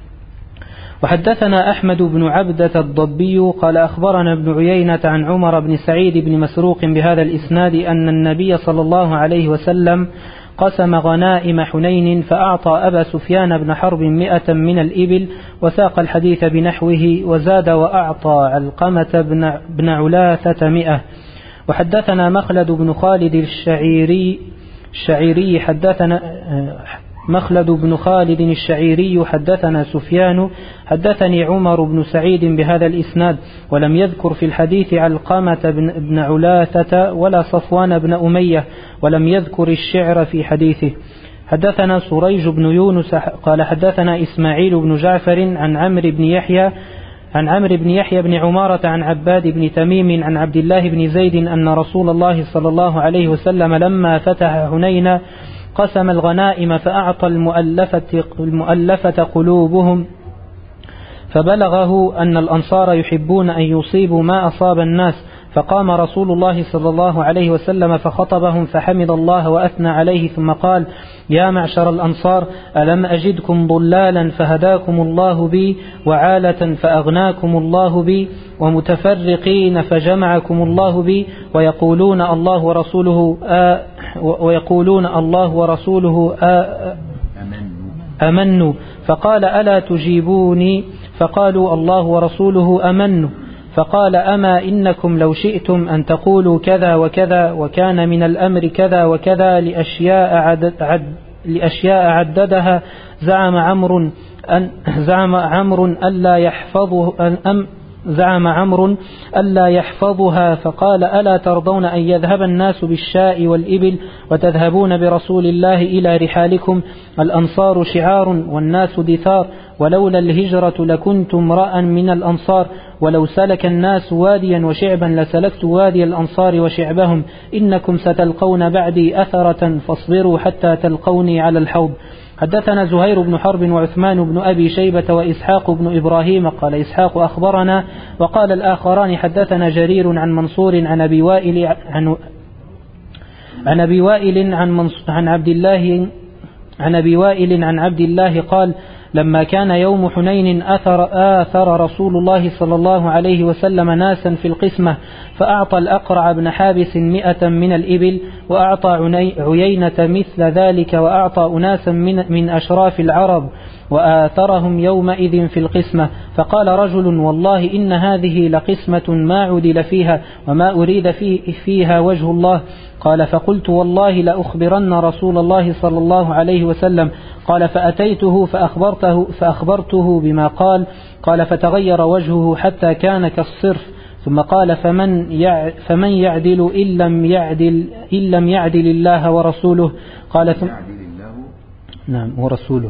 وحدثنا أحمد بن عبدة الضبي قال أخبرنا ابن عيينة عن عمر بن سعيد بن مسروق بهذا الإسناد أن النبي صلى الله عليه وسلم قسم غنائم حنين فأعطى أبا سفيان بن حرب مئة من الإبل وساق الحديث بنحوه وزاد وأعطى علقمة بن علاثة مئة. وحدثنا مخلد بن خالد الشعيري الشعيري حدثنا مخلد بن خالد الشعيري حدثنا سفيان حدثني عمر بن سعيد بهذا الإسناد ولم يذكر في الحديث علقمة بن علاثة ولا صفوان بن أمية ولم يذكر الشعر في حديثه. حدثنا سريج بن يونس قال حدثنا إسماعيل بن جعفر عن عمرو بن يحيى عن عمرو بن يحيى بن عمارة عن عباد بن تميم عن عبد الله بن زيد أن رسول الله صلى الله عليه وسلم لما فتح حنين قسم الغنائم فأعطى المؤلفة, المؤلفة قلوبهم فبلغه أن الأنصار يحبون أن يصيبوا ما أصاب الناس فقام رسول الله صلى الله عليه وسلم فخطبهم فحمد الله وأثنى عليه ثم قال يا معشر الأنصار ألم أجدكم ضلالا فهداكم الله بي وعالة فأغناكم الله بي ومتفرقين فجمعكم الله بي ويقولون الله ورسوله آ ويقولون الله ورسوله آ أمنوا فقال ألا تجيبوني فقالوا الله ورسوله أمنوا فقال أما إنكم لو شئتم أن تقولوا كذا وكذا وكان من الأمر كذا وكذا لأشياء عد عد لأشياء عددها زعم عمرو أن زعم عمرو ألا يحفظه أم زعم عمرو ألا يحفظها، فقال ألا ترضون أن يذهب الناس بالشاء والإبل وتذهبون برسول الله إلى رحالكم؟ الأنصار شعار والناس دثار، ولولا الهجرة لكنت امرأ من الأنصار، ولو سلك الناس واديا وشعبا لسلكت وادي الأنصار وشعبهم، إنكم ستلقون بعدي أثرة فاصبروا حتى تلقوني على الحوض. حدثنا زهير بن حرب وعثمان بن أبي شيبة وإسحاق بن إبراهيم. قال إسحاق أخبرنا، وقال الآخران حدثنا جرير عن منصور عن أبي وائل عن, عن أبي وائل عن, عن عبد الله عن أبي وائل عن عبد الله قال لما كان يوم حنين أثر, آثر رسول الله صلى الله عليه وسلم ناسا في القسمة، فأعطى الأقرع بن حابس مئة من الإبل، وأعطى عيينة مثل ذلك، وأعطى أناسا من, من أشراف العرب، وآثرهم يومئذ في القسمة. فقال رجل والله إن هذه لقسمة ما عدل فيها وما أريد في فيها وجه الله. قال فقلت والله لأخبرن رسول الله صلى الله عليه وسلم. قال فأتيته فأخبرته, فأخبرته بما قال. قال فتغير وجهه حتى كان كالصرف، ثم قال فمن فمن يعدل إن لم يعدل إن لم يعدل الله ورسوله. قال ثم نعم ورسوله.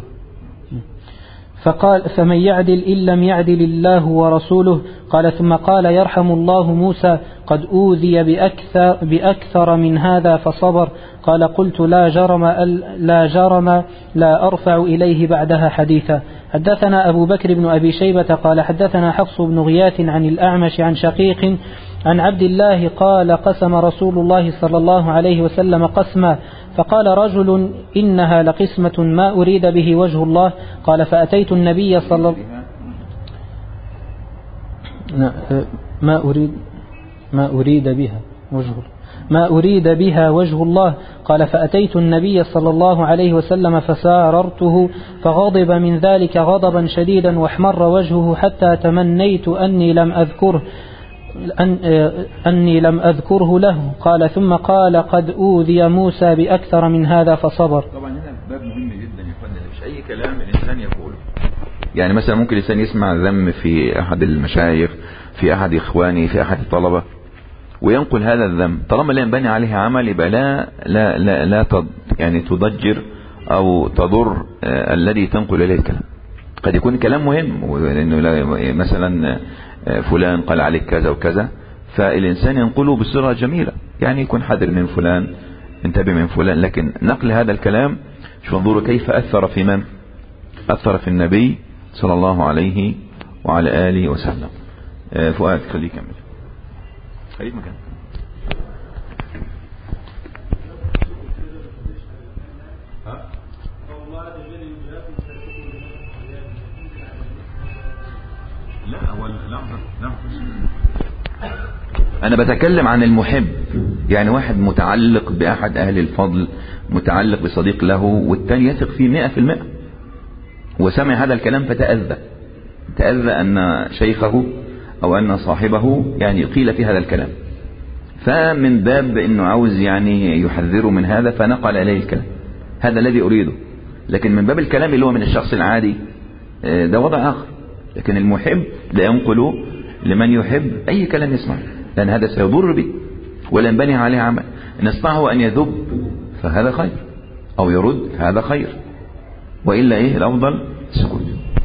فقال فمن يعدل إن لم يعدل الله ورسوله. قال ثم قال يرحم الله موسى قد أوذي بأكثر, بأكثر من هذا فصبر. قال قلت لا جرم, لا جرم لا أرفع إليه بعدها حديثا. حدثنا أبو بكر بن أبي شيبة قال حدثنا حفص بن غياث عن الأعمش عن شقيق عن عبد الله قال قسم رسول الله صلى الله عليه وسلم قسما، فقال رجل إنها لقسمة ما أريد به وجه الله. قال فأتيت النبي صلى الله ما أريد ما أريد بها وجه ما أريد بها وجه الله. قال فأتيت النبي صلى الله عليه وسلم فساررته، فغضب من ذلك غضبا شديدا واحمر وجهه حتى تمنيت أني لم أذكره أن أني لم أذكره له. قال ثم قال قد أوذي موسى بأكثر من هذا فصبر. طبعا هنا باب مهم جدا يا اخوانا، مش أي كلام الإنسان يقوله. يعني مثلا ممكن الإنسان يسمع ذم في أحد المشايخ، في أحد إخواني، في أحد الطلبة، وينقل هذا الذم، طالما لا ينبني عليه عمل يبقى لا لا لا, لا تض يعني تضجر أو تضر آه الذي تنقل إليه الكلام. قد يكون كلام مهم، لأنه مثلا فلان قال عليك كذا وكذا، فالإنسان ينقله بصورة جميلة، يعني يكون حذر من فلان، انتبه من فلان، لكن نقل هذا الكلام شوف انظروا كيف أثر في من؟ أثر في النبي صلى الله عليه وعلى آله وسلم. فؤاد خليه يكمل، خليك مكان. لا أول لحظة لحظة أنا بتكلم عن المحب، يعني واحد متعلق بأحد أهل الفضل، متعلق بصديق له، والتاني يثق فيه مئة في المئة، وسمع هذا الكلام فتأذى تأذى أن شيخه أو أن صاحبه يعني قيل في هذا الكلام، فمن باب أنه عاوز يعني يحذره من هذا فنقل عليه الكلام. هذا الذي أريده، لكن من باب الكلام اللي هو من الشخص العادي ده وضع آخر. لكن المحب لا ينقل لمن يحب أي كلام يسمع، لأن هذا سيضر به ولا ينبني عليه عمل. إن استطاعه أن يذب فهذا خير، أو يرد هذا خير، وإلا إيه الأفضل السكوت.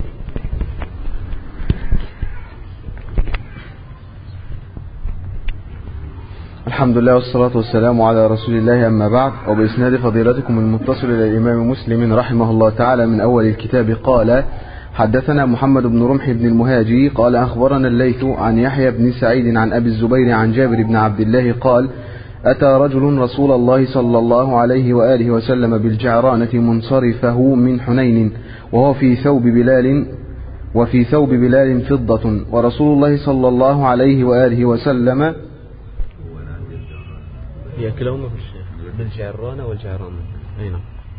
الحمد لله والصلاة والسلام على رسول الله، أما بعد. وبإسناد فضيلتكم المتصل إلى الإمام مسلم رحمه الله تعالى من أول الكتاب قال: حدثنا محمد بن رمح بن المهاجي قال أخبرنا الليث عن يحيى بن سعيد عن أبي الزبير عن جابر بن عبد الله قال: أتى رجل رسول الله صلى الله عليه وآله وسلم بالجعرانة منصرفه من حنين، وهو في ثوب بلال وفي ثوب بلال فضة، ورسول الله صلى الله عليه وآله وسلم هي كلاهما في الشيخ بالجعرانة والجعرانة. أين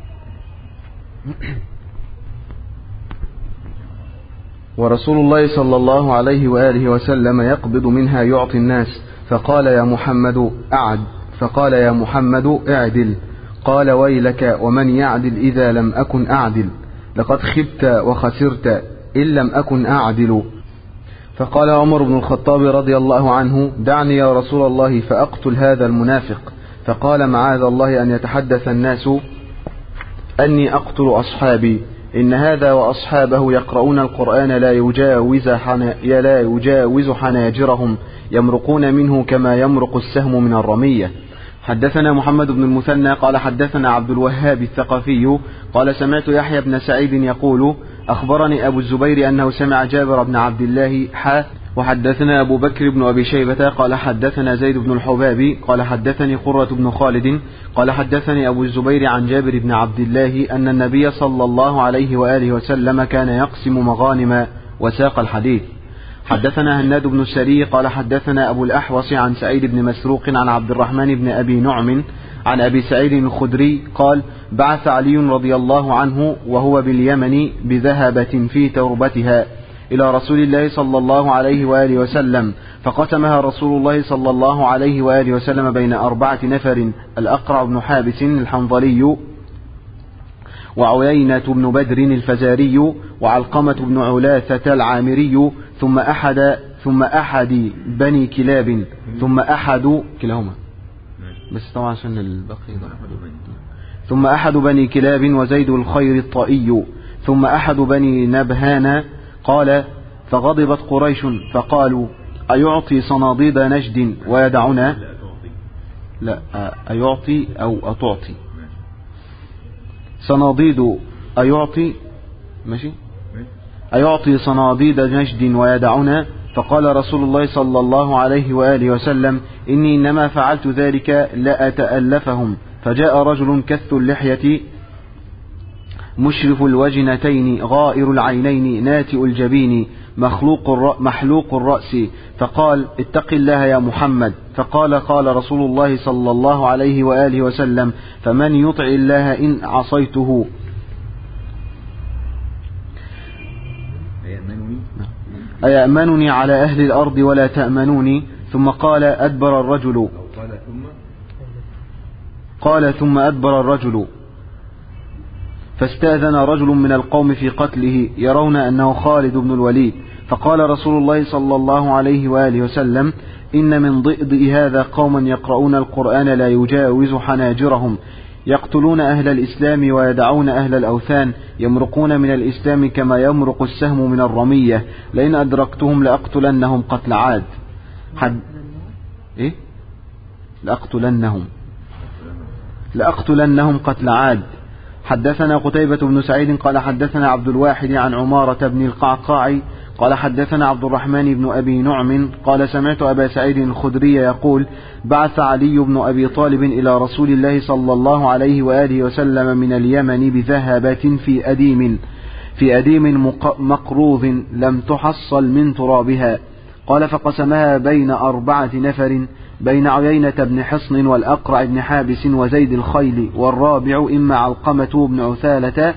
ورسول الله صلى الله عليه وآله وسلم يقبض منها يعطي الناس، فقال يا محمد أعد فقال يا محمد اعدل. قال ويلك ومن يعدل إذا لم أكن أعدل، لقد خبت وخسرت إن لم أكن أعدل. فقال عمر بن الخطاب رضي الله عنه دعني يا رسول الله فأقتل هذا المنافق. فقال معاذ الله أن يتحدث الناس أني أقتل أصحابي، إن هذا وأصحابه يقرؤون القرآن لا يجاوز, حنا لا يجاوز حناجرهم يمرقون منه كما يمرق السهم من الرمية. حدثنا محمد بن المثنى قال حدثنا عبد الوهاب الثقفي قال سمعت يحيى بن سعيد يقول أخبرني أبو الزبير أنه سمع جابر بن عبد الله حا وحدثنا أبو بكر بن أبي شيبة قال حدثنا زيد بن الحباب قال حدثني قرة بن خالد قال حدثني أبو الزبير عن جابر بن عبد الله أن النبي صلى الله عليه وآله وسلم كان يقسم مغانم وساق الحديث. حدثنا هناد بن السري قال حدثنا أبو الأحوص عن سعيد بن مسروق عن عبد الرحمن بن أبي نعم عن أبي سعيد الخدري قال بعث علي رضي الله عنه وهو باليمن بذهبة في تربتها إلى رسول الله صلى الله عليه وآله وسلم، فقسمها رسول الله صلى الله عليه وآله وسلم بين أربعة نفر: الأقرع بن حابس الحنظلي، وعيينة بن بدر الفزاري، وعلقمة بن علاثة العامري، ثم أحد ثم أحد بني كلاب، ثم أحد كلاهما بس طبعا عشان البقي ثم أحد بني كلاب وزيد الخير الطائي، ثم أحد بني نبهان. قال فغضبت قريش فقالوا أيعطي صناديد نجد ويدعنا؟ لا، أيعطي أو أتعطي صناديد أيعطي ماشي أيعطي صناديد نجد ويدعنا؟ فقال رسول الله صلى الله عليه وآله وسلم إني إنما فعلت ذلك لأتألفهم. فجاء رجل كث اللحية مشرف الوجنتين غائر العينين ناتئ الجبين مخلوق محلوق الرأس، فقال اتق الله يا محمد. فقال قال رسول الله صلى الله عليه وآله وسلم فمن يطع الله إن عصيته أيأمنني على أهل الأرض ولا تأمنوني؟ ثم قال أدبر الرجل قال ثم أدبر الرجل فاستأذن رجل من القوم في قتله يرون أنه خالد بن الوليد. فقال رسول الله صلى الله عليه وآله وسلم إن من ضئضئ هذا قوما يقرؤون القرآن لا يجاوز حناجرهم يقتلون أهل الإسلام ويدعون أهل الأوثان يمرقون من الإسلام كما يمرق السهم من الرمية لئن أدركتهم لأقتلنهم قتل عاد. حد إيه؟ لأقتلنهم لأقتلنهم قتل عاد. حدثنا قتيبة بن سعيد قال حدثنا عبد الواحد عن عمارة بن القعقاع قال حدثنا عبد الرحمن بن أبي نعم قال سمعت أبا سعيد الخدري يقول بعث علي بن أبي طالب إلى رسول الله صلى الله عليه وآله وسلم من اليمن بذهبة في أديم في أديم مقروض لم تحصل من ترابها. قال فقسمها بين أربعة نفر بين عيينة بن حصن والأقرع بن حابس وزيد الخيل، والرابع إما علقمة بن عثالة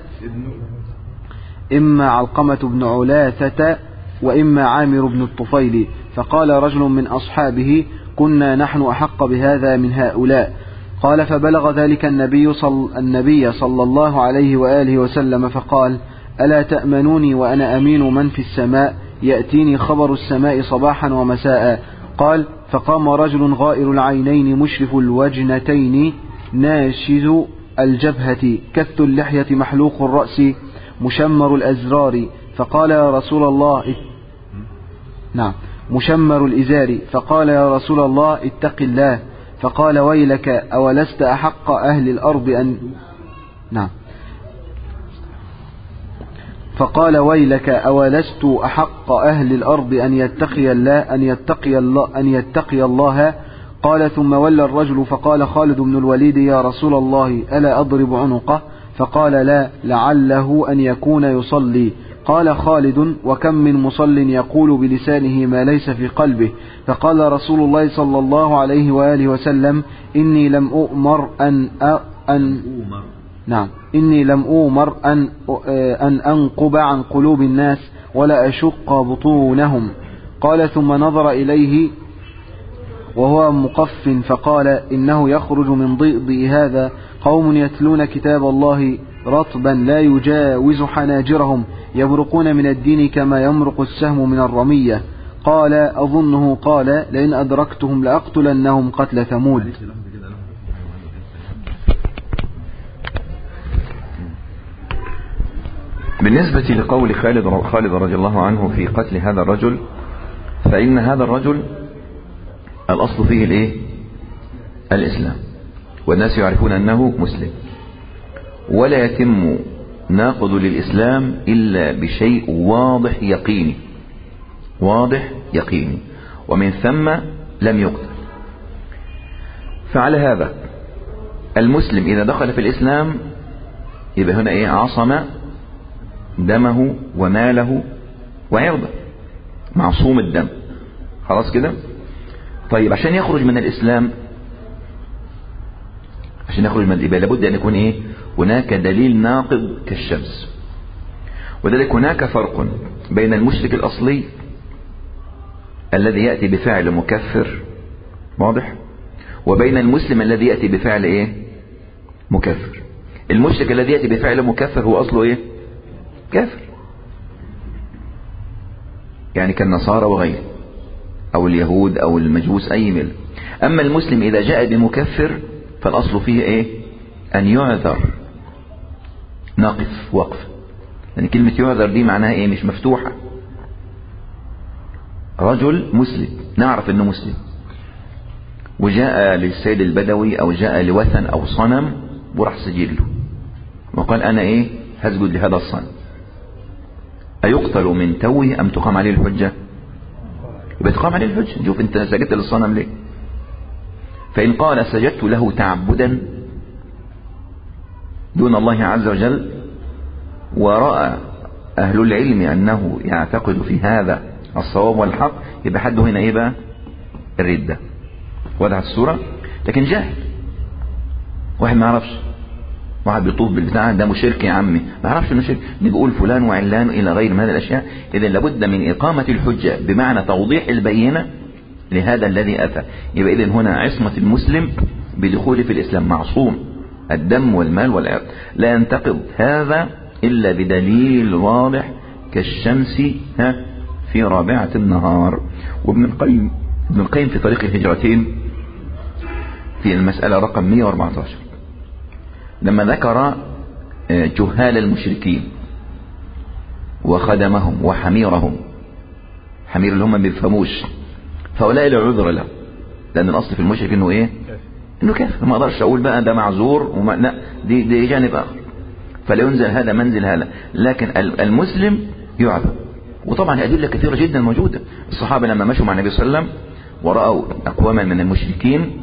إما علقمة بن علاثة وإما عامر بن الطفيل. فقال رجل من أصحابه كنا نحن أحق بهذا من هؤلاء. قال فبلغ ذلك النبي صلى, النبي صلى الله عليه وآله وسلم فقال ألا تأمنوني وأنا أمين من في السماء يأتيني خبر السماء صباحا ومساء. قال فقام رجل غائر العينين مشرف الوجنتين ناشز الجبهة كث اللحية محلوق الرأس مشمر الأزرار فقال يا رسول الله نعم مشمر الإزار فقال يا رسول الله اتق الله. فقال ويلك أولست أحق أهل الأرض أن نعم فقال ويلك أولست أحق أهل الأرض أن يتقي الله أن يتقي الله أن يتقي الله. قال ثم ولى الرجل فقال خالد بن الوليد يا رسول الله ألا أضرب عنقه؟ فقال لا لعله أن يكون يصلي. قال خالد وكم من مصل يقول بلسانه ما ليس في قلبه. فقال رسول الله صلى الله عليه وآله وسلم إني لم أؤمر أن أن نعم إني لم أؤمر أن أن أنقب عن قلوب الناس ولا أشق بطونهم. قال ثم نظر إليه وهو مقف فقال إنه يخرج من ضئضئ هذا قوم يتلون كتاب الله رطبا لا يجاوز حناجرهم يبرقون من الدين كما يمرق السهم من الرمية. قال أظنه قال لئن أدركتهم لأقتلنهم قتل ثمود. بالنسبة لقول خالد خالد رضي الله عنه في قتل هذا الرجل، فإن هذا الرجل الأصل فيه الإيه؟ الإسلام، والناس يعرفون أنه مسلم، ولا يتم ناقض للإسلام إلا بشيء واضح يقيني واضح يقيني ومن ثم لم يقتل. فعلى هذا المسلم إذا دخل في الإسلام يبقى هنا إيه؟ عصم دمه وماله وعرضه، معصوم الدم، خلاص كده. طيب عشان يخرج من الإسلام، عشان يخرج من الإبادة لابد أن يكون إيه؟ هناك دليل ناقض كالشمس. وذلك هناك فرق بين المشرك الأصلي الذي يأتي بفعل مكفر واضح، وبين المسلم الذي يأتي بفعل إيه؟ مكفر. المشرك الذي يأتي بفعل مكفر هو أصله إيه؟ كافر، يعني كالنصارى وغيره أو اليهود أو المجوس أي ملة. أما المسلم إذا جاء بمكفر فالأصل فيه إيه؟ أن يعذر، نقف وقف، يعني كلمة يعذر دي معناها إيه؟ مش مفتوحة. رجل مسلم نعرف أنه مسلم وجاء للسيد البدوي أو جاء لوثن أو صنم وراح سجل له وقال أنا إيه؟ هسجد لهذا الصنم، أيقتل من توه أم تقام عليه الحجة؟ يبقى تقام عليه الحجة. شوف أنت سجدت للصنم ليه؟ فإن قال سجدت له تعبدا دون الله عز وجل، ورأى أهل العلم أنه يعتقد في هذا الصواب والحق، يبقى حده هنا إيه بقى؟ الردة. وضعت الصورة. لكن جاهل، واحد ما يعرفش، واحد بيطوف بالبتاع ده مشرك يا عمي، ما يعرفش انه شرك، بيقول فلان وعلان الى غير من هذه الاشياء. اذا لابد من اقامة الحجة بمعنى توضيح البينة لهذا الذي اتى. يبقى اذا هنا عصمة المسلم بدخوله في الاسلام، معصوم الدم والمال والعرض، لا ينتقض هذا الا بدليل واضح كالشمس ها في رابعة النهار. وابن القيم ابن القيم في طريق الهجرتين في المسألة رقم مئة وأربعة عشر لما ذكر جهال المشركين وخدمهم وحميرهم، حمير اللي هم ما بيفهموش، فهؤلاء لا عذر له، لأن الأصل في المشرك إنه إيه؟ إنه كافر. ما أقدرش أقول بقى ده معذور وما لا، دي دي جانب آخر، فلا ينزل هذا منزل هذا. لكن المسلم يعذر. وطبعا أدلة كثيرة جدا موجودة. الصحابة لما مشوا مع النبي صلى الله عليه وسلم ورأوا أقواما من المشركين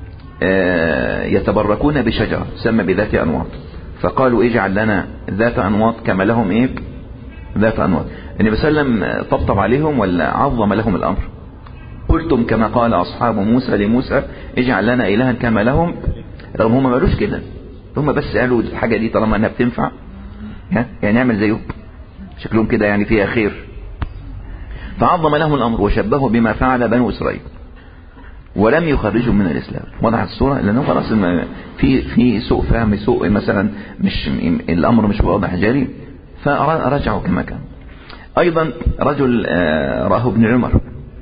يتبركون بشجرة سمى بذات أنواط، فقالوا اجعل لنا ذات أنواط كما لهم ايه ذات أنواط. النبي صلى الله عليه وسلم طبطب عليهم ولا عظم لهم الأمر؟ قلتم كما قال أصحاب موسى لموسى اجعل لنا إلها كما لهم، رغم هم ما قالوش كده، هم بس قالوا الحاجة دي طالما انها بتنفع يعني نعمل زيهم، شكلهم كده يعني فيها خير، فعظم لهم الأمر وشبهوا بما فعل بنو إسرائيل ولم يخرجوا من الإسلام. وضعت الصورة، لأنه خلاص في في سوء فهم، سوء مثلا مش الأمر مش واضح جاري، فرجعوا كما كان. أيضا رجل راه ابن عمر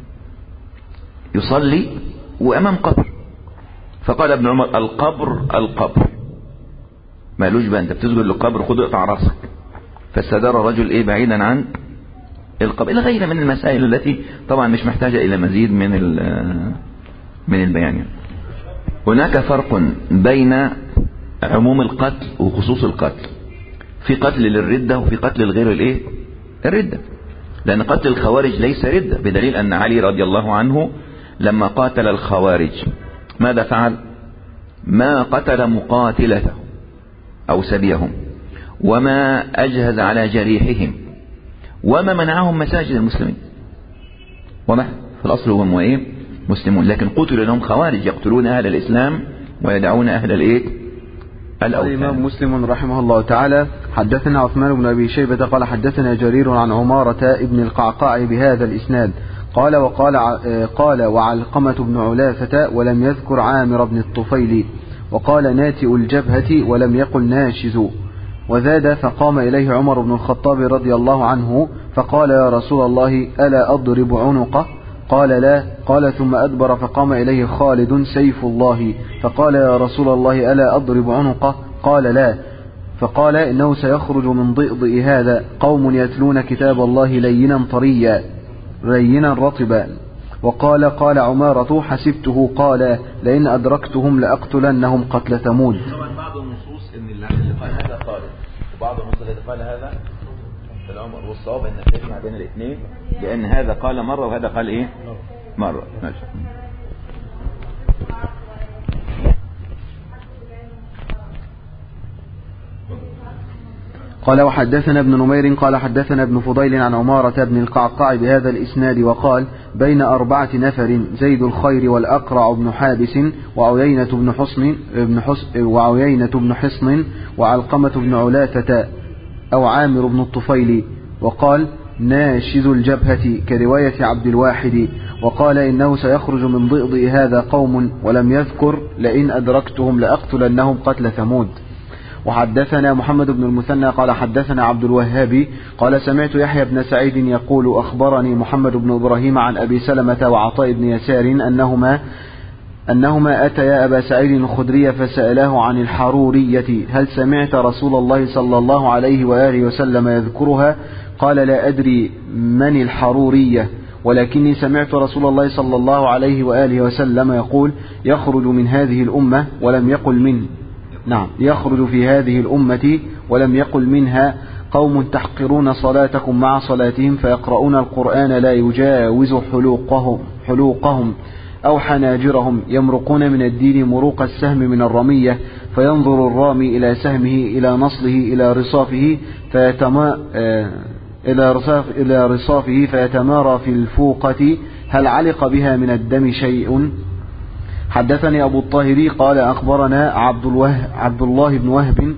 يصلي وأمام قبر، فقال ابن عمر القبر القبر، ما قالوش بقى أنت بتسجد للقبر خد اقطع راسك، فاستدار الرجل إيه بعيدا عن القبر، إلى غير من المسائل التي طبعا مش محتاجة إلى مزيد من من البيان. هناك فرق بين عموم القتل وخصوص القتل، في قتل للردة وفي قتل الغير الايه الردة، لأن قتل الخوارج ليس ردة، بدليل أن علي رضي الله عنه لما قاتل الخوارج ماذا فعل؟ ما قتل مقاتلته أو سبيهم، وما أجهز على جريحهم، وما منعهم مساجد المسلمين. واضح؟ في الأصل هم ايه مسلمون، لكن قتلوا لهم خوارج يقتلون أهل الإسلام ويدعون أهل الإيه الأوثان. الإمام مسلم رحمه الله تعالى حدثنا عثمان بن أبي شيبة قال حدثنا جرير عن عمارة ابن القعقاع بهذا الإسناد قال وقال قال وعلقمة بن علافة ولم يذكر عامر بن الطفيل. وقال ناتئ الجبهة ولم يقل ناشز. وزاد فقام إليه عمر بن الخطاب رضي الله عنه فقال يا رسول الله ألا أضرب عنقه؟ قال لا. قال ثم أدبر فقام إليه خالد سيف الله فقال يا رسول الله ألا أضرب عنقه؟ قال لا. فقال إنه سيخرج من ضئضئ هذا قوم يتلون كتاب الله لينا طريا لينا رطبا. وقال قال عمارة حسبته قال لئن أدركتهم لأقتلنهم قتل ثمود. طبعا بعض النصوص ان اللي قال هذا خالد وبعض النصوص اللي قال هذا العمر، والصواب انك تجمع بين الاثنين لان هذا قال مرة وهذا قال ايه مرة. ماشي. قال وحدثنا ابن نمير قال حدثنا ابن فضيل عن عمارة بن القعقاع بهذا الإسناد وقال بين أربعة نفر زيد الخير والأقرع بن حابس وعيينة بن حصن بن حصن وعيينة بن حصن وعلقمة بن علافة أو عامر بن الطفيل. وقال ناشز الجبهة كرواية عبد الواحد. وقال إنه سيخرج من ضئضئ هذا قوم ولم يذكر لئن أدركتهم لأقتلنهم قتل ثمود. وحدثنا محمد بن المثنى قال حدثنا عبد الوهاب قال سمعت يحيى بن سعيد يقول أخبرني محمد بن إبراهيم عن أبي سلمة وعطاء بن يسار أنهما أنهما أتيا أبا سعيد الخدري فسألاه عن الحرورية هل سمعت رسول الله صلى الله عليه وآله وسلم يذكرها؟ قال لا أدري من الحرورية ولكني سمعت رسول الله صلى الله عليه وآله وسلم يقول يخرج من هذه الأمة ولم يقل من نعم يخرج في هذه الأمة ولم يقل منها قوم تحقرون صلاتكم مع صلاتهم فيقرؤون القرآن لا يجاوز حلوقهم, حلوقهم أو حناجرهم يمرقون من الدين مروق السهم من الرمية فينظر الرامي إلى سهمه إلى نصله إلى رصافه فيتما إلى رصاف إلى رصافه فيتمارى في الفوقة هل علق بها من الدم شيء. حدثني أبو الطاهر قال أخبرنا عبد, الوه عبد الله بن وهب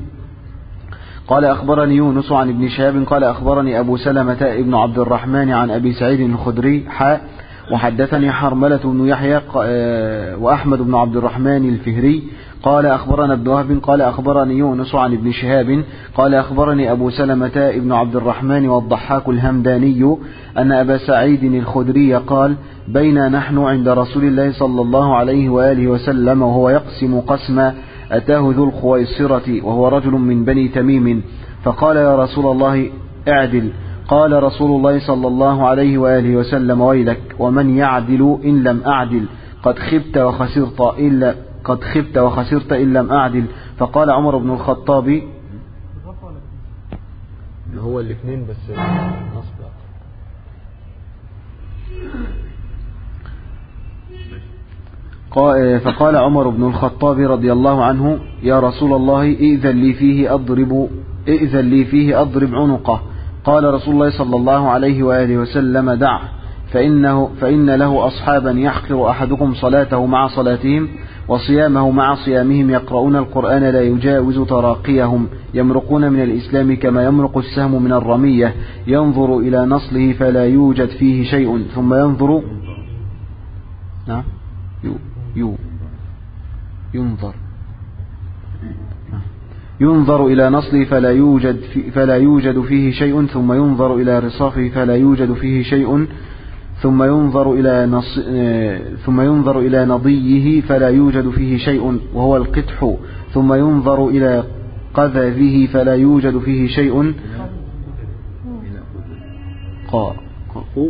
قال أخبرني يونس عن ابن شهاب قال أخبرني أبو سلمة ابن عبد الرحمن عن أبي سعيد الخدري حاء. وحدثني حرملة بن يحيى وأحمد بن عبد الرحمن الفهري قال أخبرنا ابن وهب قال أخبرني يونس عن ابن شهاب قال أخبرني أبو سلمة ابن عبد الرحمن والضحاك الهمداني أن أبا سعيد الخدري قال بين نحن عند رسول الله صلى الله عليه وآله وسلم وهو يقسم قسما أتاه ذو الخويصرة وهو رجل من بني تميم فقال يا رسول الله اعدل. قال رسول الله صلى الله عليه وآله وسلم ويلك ومن يعدل إن لم أعدل قد خبت وخسرت إلا قد خبت وخسرت إن لم أعدل. فقال عمر بن الخطاب هو الاثنين بس نصب. فقال عمر بن الخطاب رضي الله عنه يا رسول الله إذن لي فيه أضرب إذن لي فيه أضرب عنقه. قال رسول الله صلى الله عليه وآله وسلم دعه فإنه فإن له أصحابا يحقر أحدكم صلاته مع صلاتهم وصيامه مع صيامهم يقرؤون القرآن لا يجاوز تراقيهم يمرقون من الإسلام كما يمرق السهم من الرمية ينظر إلى نصله فلا يوجد فيه شيء ثم ينظر نعم يو يو ينظر ينظر إلى نصله فلا يوجد في فلا يوجد فيه شيء ثم ينظر إلى رصافه فلا يوجد فيه شيء ثم ينظر إلى نص ثم ينظر إلى نضيه فلا يوجد فيه شيء وهو القدح ثم ينظر إلى قذذه فلا يوجد فيه شيء قا قو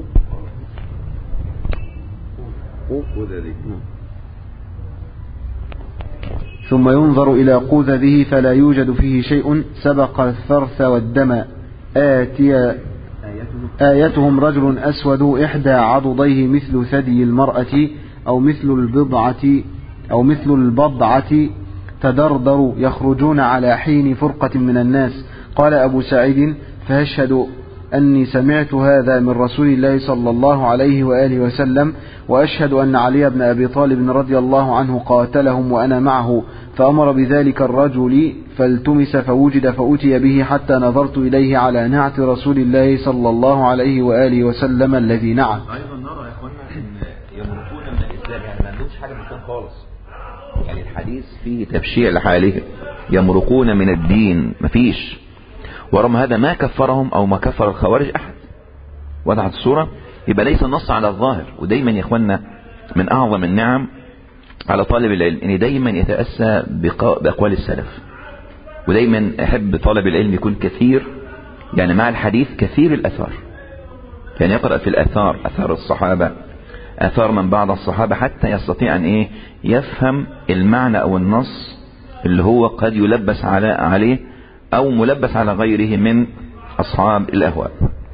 ثم ينظر إلى قذذه فلا يوجد فيه شيء سبق الثرث والدم آتي آيتهم رجل أسود إحدى عضديه مثل ثدي المرأة أو مثل البضعة أو مثل البضعة تدردر يخرجون على حين فرقة من الناس. قال أبو سعيد فأشهد أني سمعت هذا من رسول الله صلى الله عليه وآله وسلم وأشهد أن علي بن أبي طالب رضي الله عنه قاتلهم وأنا معه فأمر بذلك الرجل فالتمس فوجد فأتي به حتى نظرت إليه على نعت رسول الله صلى الله عليه وآله وسلم الذي نعت. أيضا نرى خالص. يعني الحديث فيه تبشيع لحالهم، يمرقون من الدين، مفيش. ورغم هذا ما كفرهم او ما كفر الخوارج احد. وضعت الصورة. يبقى ليس النص على الظاهر. ودايما يا اخوانا من اعظم النعم على طالب العلم ان دايما يتأسى باقوال السلف. ودايما احب طالب العلم يكون كثير، يعني مع الحديث كثير الاثار، يعني يقرأ في الاثار، اثار الصحابة، اثار من بعض الصحابة، حتى يستطيع ان ايه يفهم المعنى او النص اللي هو قد يلبس على عليه او ملبس على غيره من اصحاب الاهواء.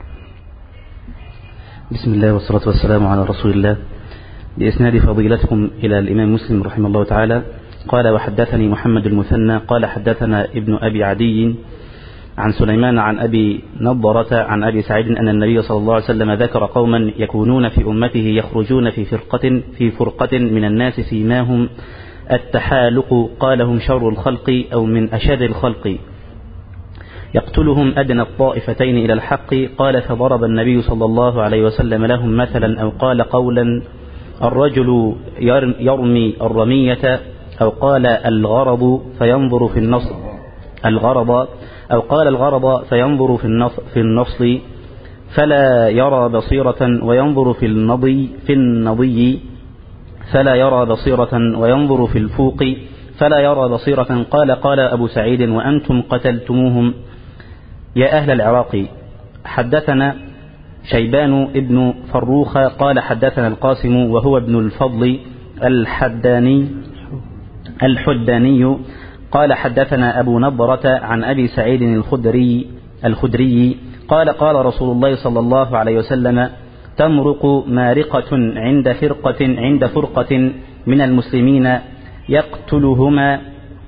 بسم الله والصلاة والسلام على رسول الله. بإسناد فضيلتكم إلى الإمام مسلم رحمه الله تعالى قال: وحدثني محمد المثنى قال حدثنا ابن أبي عدي عن سليمان عن أبي نضرة عن أبي سعيد أن النبي صلى الله عليه وسلم ذكر قوما يكونون في أمته يخرجون في فرقة في فرقة من الناس سيماهم التحالق، قال هم شر الخلق أو من أشد الخلق، يقتلهم أدنى الطائفتين إلى الحق، قال فضرب النبي صلى الله عليه وسلم لهم مثلا أو قال قولا: الرجل يرمي الرمية، أو قال الغرض فينظر في النصل الغرض أو قال الغرض فينظر في النصل في النصل فلا يرى بصيرة، وينظر في النضي في النضي فلا يرى بصيرة، وينظر في الفوق فلا يرى بصيرة، قال قال أبو سعيد: وأنتم قتلتموهم يا أهل العراق. حدثنا شيبان ابن فروخ قال حدثنا القاسم وهو ابن الفضل الحداني الحداني قال حدثنا أبو نضرة عن أبي سعيد الخدري الخدري قال قال رسول الله صلى الله عليه وسلم: تمرق مارقة عند فرقة عند فرقة من المسلمين يقتلهما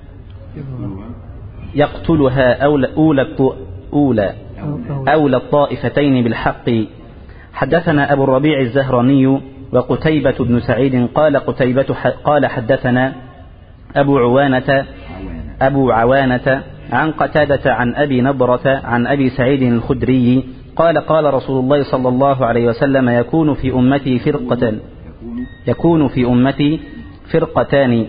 يقتلها أولى أولى أولى أولى الطائفتين بالحق. حدثنا أبو الربيع الزهراني وقتيبة بن سعيد قال قتيبة قال حدثنا أبو عوانة أبو عوانة عن قتادة عن أبي نضرة عن أبي سعيد الخدري قال قال رسول الله صلى الله عليه وسلم: يكون في أمتي فرقة يكون في أمتي فرقتان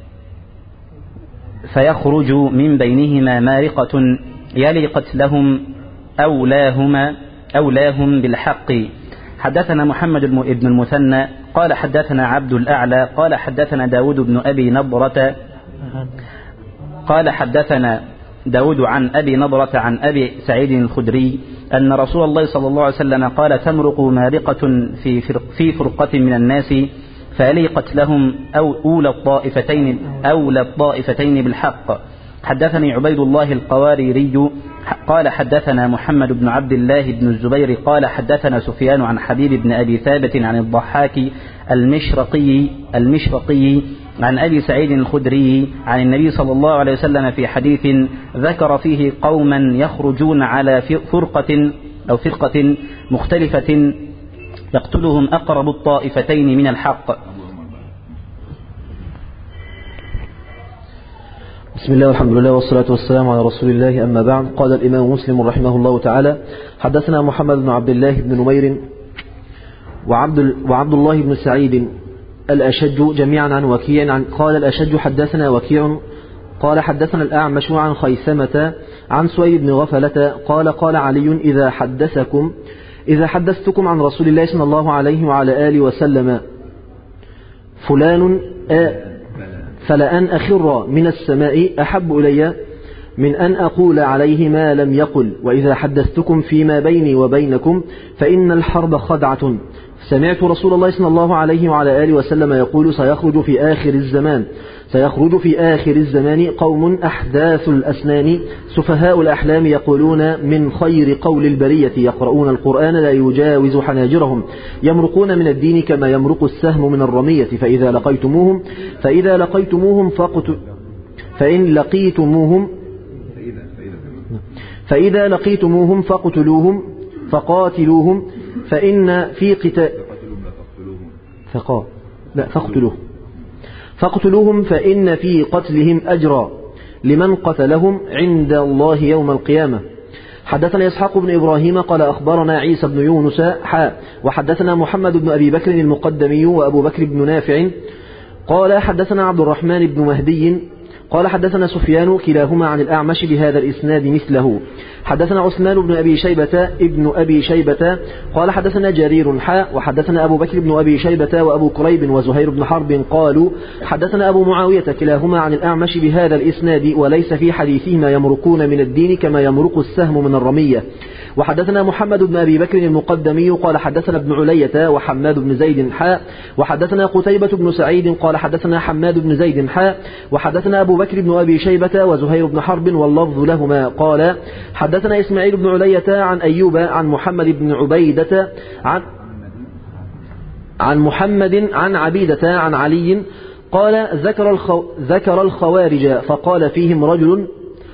فيخرج من بينهما مارقة يلي قتلهم أولاهما أولاهم بالحق. حدثنا محمد بن المثنى قال حدثنا عبد الأعلى قال حدثنا داود بن أبي نضرة قال حدثنا داود عن أبي نضرة عن أبي سعيد الخدري أن رسول الله صلى الله عليه وسلم قال: تمرق مارقة في فرق في فرقة من الناس فيلي قتلهم أو أولى الطائفتين أولى الطائفتين بالحق. حدثني عبيد الله القواريري قال حدثنا محمد بن عبد الله بن الزبير قال حدثنا سفيان عن حبيب بن أبي ثابت عن الضحاك المشرقي المشرقي عن أبي سعيد الخدري عن النبي صلى الله عليه وسلم في حديث ذكر فيه قوما يخرجون على فرقة أو فرقة مختلفة يقتلهم أقرب الطائفتين من الحق. بسم الله والحمد لله والصلاة والسلام على رسول الله، أما بعد. قال الإمام مسلم رحمه الله تعالى: حدثنا محمد بن عبد الله بن نمير وعبد, وعبد الله بن سعيد الأشج جميعا عن وكيع عن قال الأشج حدثنا وكيع قال حدثنا الأعمش عن خيثمة عن سويد بن غفلة قال قال علي: إذا حدثكم إذا حدثتكم عن رسول الله صلى الله عليه وعلى آله وسلم فلان آ فلأن أخر من السماء أحب إلي من أن أقول عليه ما لم يقل، وإذا حدثتكم فيما بيني وبينكم فإن الحرب خدعة. سمعت رسول الله صلى الله عليه وعلى آله وسلم يقول: سيخرج في آخر الزمان سيخرج في آخر الزمان قوم أحداث الأسنان سفهاء الأحلام يقولون من خير قول البرية يقرؤون القرآن لا يجاوز حناجرهم يمرقون من الدين كما يمرق السهم من الرمية فإذا لقيتموهم فإذا لقيتموهم فقتل فإن لقيتموهم فإذا لقيتموهم فقتلوهم فقاتلوهم فإن في قتال فقا لا فاقتلوهم فاقتلوهم فإن في قتلهم أجرا لمن قتلهم عند الله يوم القيامة. حدثنا إسحاق بن إبراهيم قال أخبرنا عيسى بن يونس حاء وحدثنا محمد بن أبي بكر المقدمي وأبو بكر بن نافع قال حدثنا عبد الرحمن بن مهدي قال حدثنا سفيان كلاهما عن الأعمش بهذا الإسناد مثله. حدثنا عثمان بن أبي شيبة ابن أبي شيبة قال حدثنا جرير حاء وحدثنا أبو بكر بن أبي شيبة وأبو كريب وزهير بن حرب قالوا حدثنا أبو معاوية كلاهما عن الأعمش بهذا الإسناد وليس في حديثهما يمرقون من الدين كما يمرق السهم من الرمية. وحدثنا محمد بن أبي بكر المقدمي قال حدثنا ابن علية وحماد بن زيد حاء وحدثنا قتيبة بن سعيد قال حدثنا حماد بن زيد حاء وحدثنا أبو بكر بن أبي شيبة وزهير بن حرب واللفظ لهما قال حدثنا إسماعيل بن علية عن أيوب عن محمد بن عبيدة عن عن محمد عن عبيدة عن علي قال ذكر الخو ذكر الخوارج فقال فيهم رجل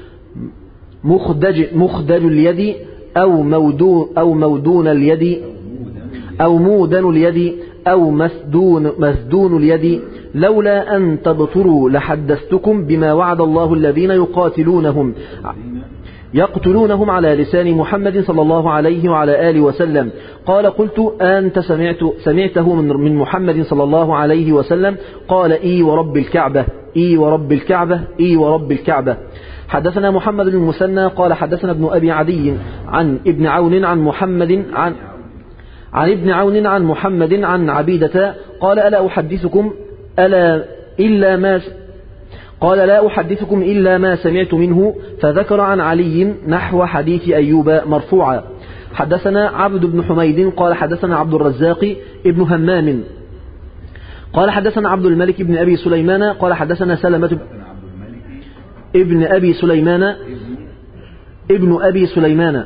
مخدج مخدج اليد أو مودون أو مودون اليد أو مودن اليد أو مسدون مسدون اليد لولا أن تبطروا لحدثتكم بما وعد الله الذين يقاتلونهم يقتلونهم على لسان محمد صلى الله عليه وعلى آله وسلم. قال قلت أنت سمعت سمعته من محمد صلى الله عليه وسلم؟ قال إي ورب الكعبة إي ورب الكعبة إي ورب الكعبة. حدثنا محمد بن المثنى قال حدثنا ابن أبي عدي عن ابن عون عن محمد عن عن ابن عون عن محمد عن عبيدة قال ألا أحدثكم ألا إلا ما قال لا أحدثكم إلا ما سمعت منه فذكر عن علي نحو حديث أيوب مرفوعا. حدثنا عبد بن حميد قال حدثنا عبد الرزاق ابن همام قال حدثنا عبد الملك بن أبي سليمان قال حدثنا سلمة ابن أبي سليمان ابن أبي سليمان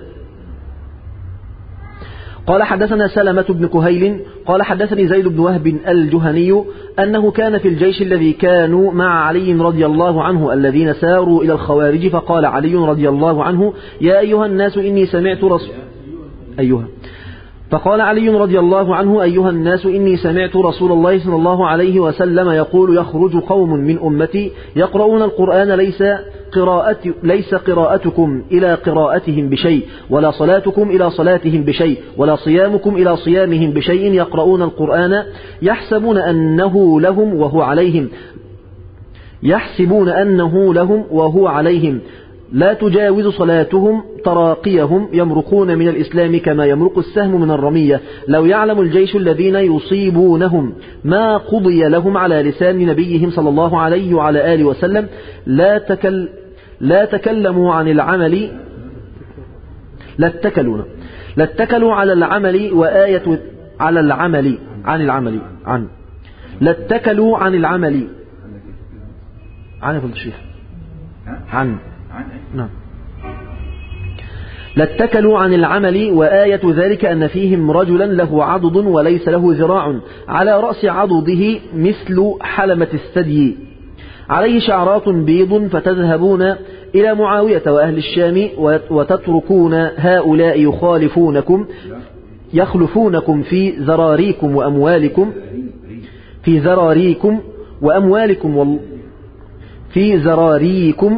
قال حدثنا سلمة بن كهيل قال حدثني زيد بن وهب الجهني أنه كان في الجيش الذي كانوا مع علي رضي الله عنه الذين ساروا إلى الخوارج فقال علي رضي الله عنه يا أيها الناس إني سمعت رسول أيها فقال علي رضي الله عنه أيها الناس إني سمعت رسول الله صلى الله عليه وسلم يقول يخرج قوم من أمتي يقرؤون القرآن ليس قراءة ليس قراءتكم إلى قراءتهم بشيء ولا صلاتكم إلى صلاتهم بشيء ولا صيامكم إلى صيامهم بشيء يقرؤون القرآن يحسبون أنه لهم وهو عليهم يحسبون أنه لهم وهو عليهم لا تجاوز صلاتهم تراقيهم يمرقون من الإسلام كما يمرق السهم من الرمية. لو يعلم الجيش الذين يصيبونهم ما قضي لهم على لسان نبيهم صلى الله عليه وعلى آله وسلم لا تكل لا تكلموا عن العمل لاتكلوا لاتكلوا على العمل وآية على العمل عن العمل عن لاتكلوا عن العمل عن فضل الشيخ عن نعم لاتكلوا عن العمل وآية ذلك أن فيهم رجلا له عضد وليس له ذراع على رأس عضده مثل حلمة الثدي عليه شعرات بيض فتذهبون إلى معاوية وأهل الشام وتتركون هؤلاء يخالفونكم يخلفونكم في ذراريكم وأموالكم في ذراريكم وأموالكم وال في ذراريكم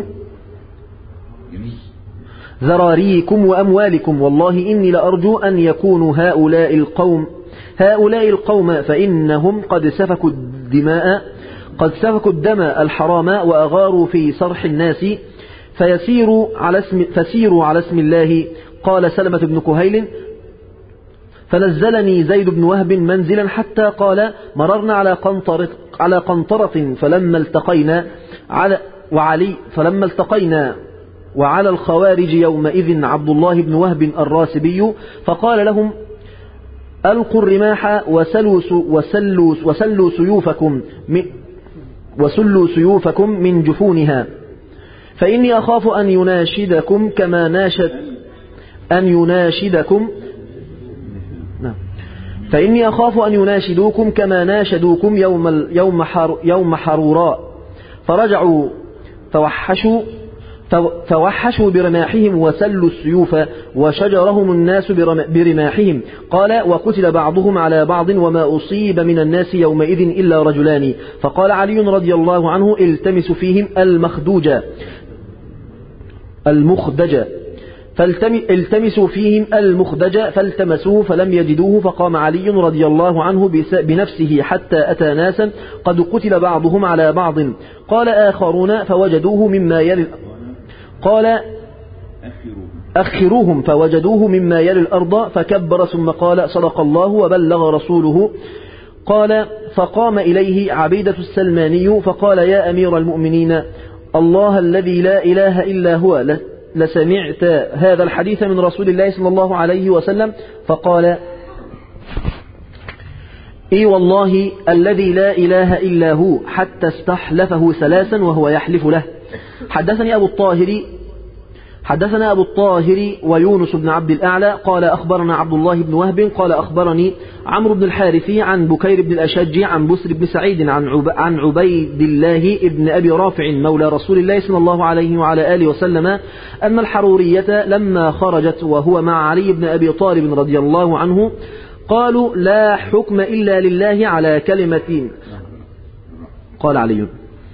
ذراريكم وأموالكم والله إني لأرجو أن يكونوا هؤلاء القوم هؤلاء القوم فإنهم قد سفكوا الدماء قد سفكوا الدم الحرام وأغاروا في صرح الناس فيسيروا على اسم فسيروا على اسم الله. قال سلمة بن كهيل فنزلني زيد بن وهب منزلا حتى قال مررنا على قنطرة على قنطرة فلما التقينا على وعلي فلما التقينا وعلى الخوارج يومئذ عبد الله بن وهب الراسبي فقال لهم ألقوا الرماح وسلوا وسلوا وسلوا سيوفكم وسلوا سيوفكم من جفونها فإني أخاف أن يناشدكم كما ناشد أن يناشدكم نعم فإني أخاف أن يناشدوكم كما ناشدوكم يوم يوم حر يوم حروراء فرجعوا توحشوا توحشوا برماحهم وسلوا السيوف وشجرهم الناس برماحهم. قال وقتل بعضهم على بعض وما أصيب من الناس يومئذ إلا رجلان. فقال علي رضي الله عنه التمس فيهم المخدوج المخدج فالتمسوا فيهم المخدج فالتمسوه فلم يجدوه فقام علي رضي الله عنه بنفسه حتى أتى ناسا قد قتل بعضهم على بعض. قال آخرون فوجدوه مما يلي قال أخروهم فوجدوه مما يلي الأرض فكبر ثم قال صدق الله وبلغ رسوله. قال فقام إليه عبيدة السلماني فقال يا أمير المؤمنين الله الذي لا إله إلا هو لسمعت هذا الحديث من رسول الله صلى الله عليه وسلم؟ فقال إي والله الذي لا إله إلا هو، حتى استحلفه ثلاثا وهو يحلف له. حدثني أبو الطاهر حدثنا أبو الطاهر ويونس بن عبد الأعلى قال أخبرنا عبد الله بن وهب قال أخبرني عمرو بن الحارث عن بكير بن الأشج عن بسر بن سعيد عن عب عن عبيد الله بن أبي رافع مولى رسول الله صلى الله عليه وعلى آله وسلم أن الحرورية لما خرجت وهو مع علي بن أبي طالب رضي الله عنه قالوا لا حكم إلا لله على كلمة. قال علي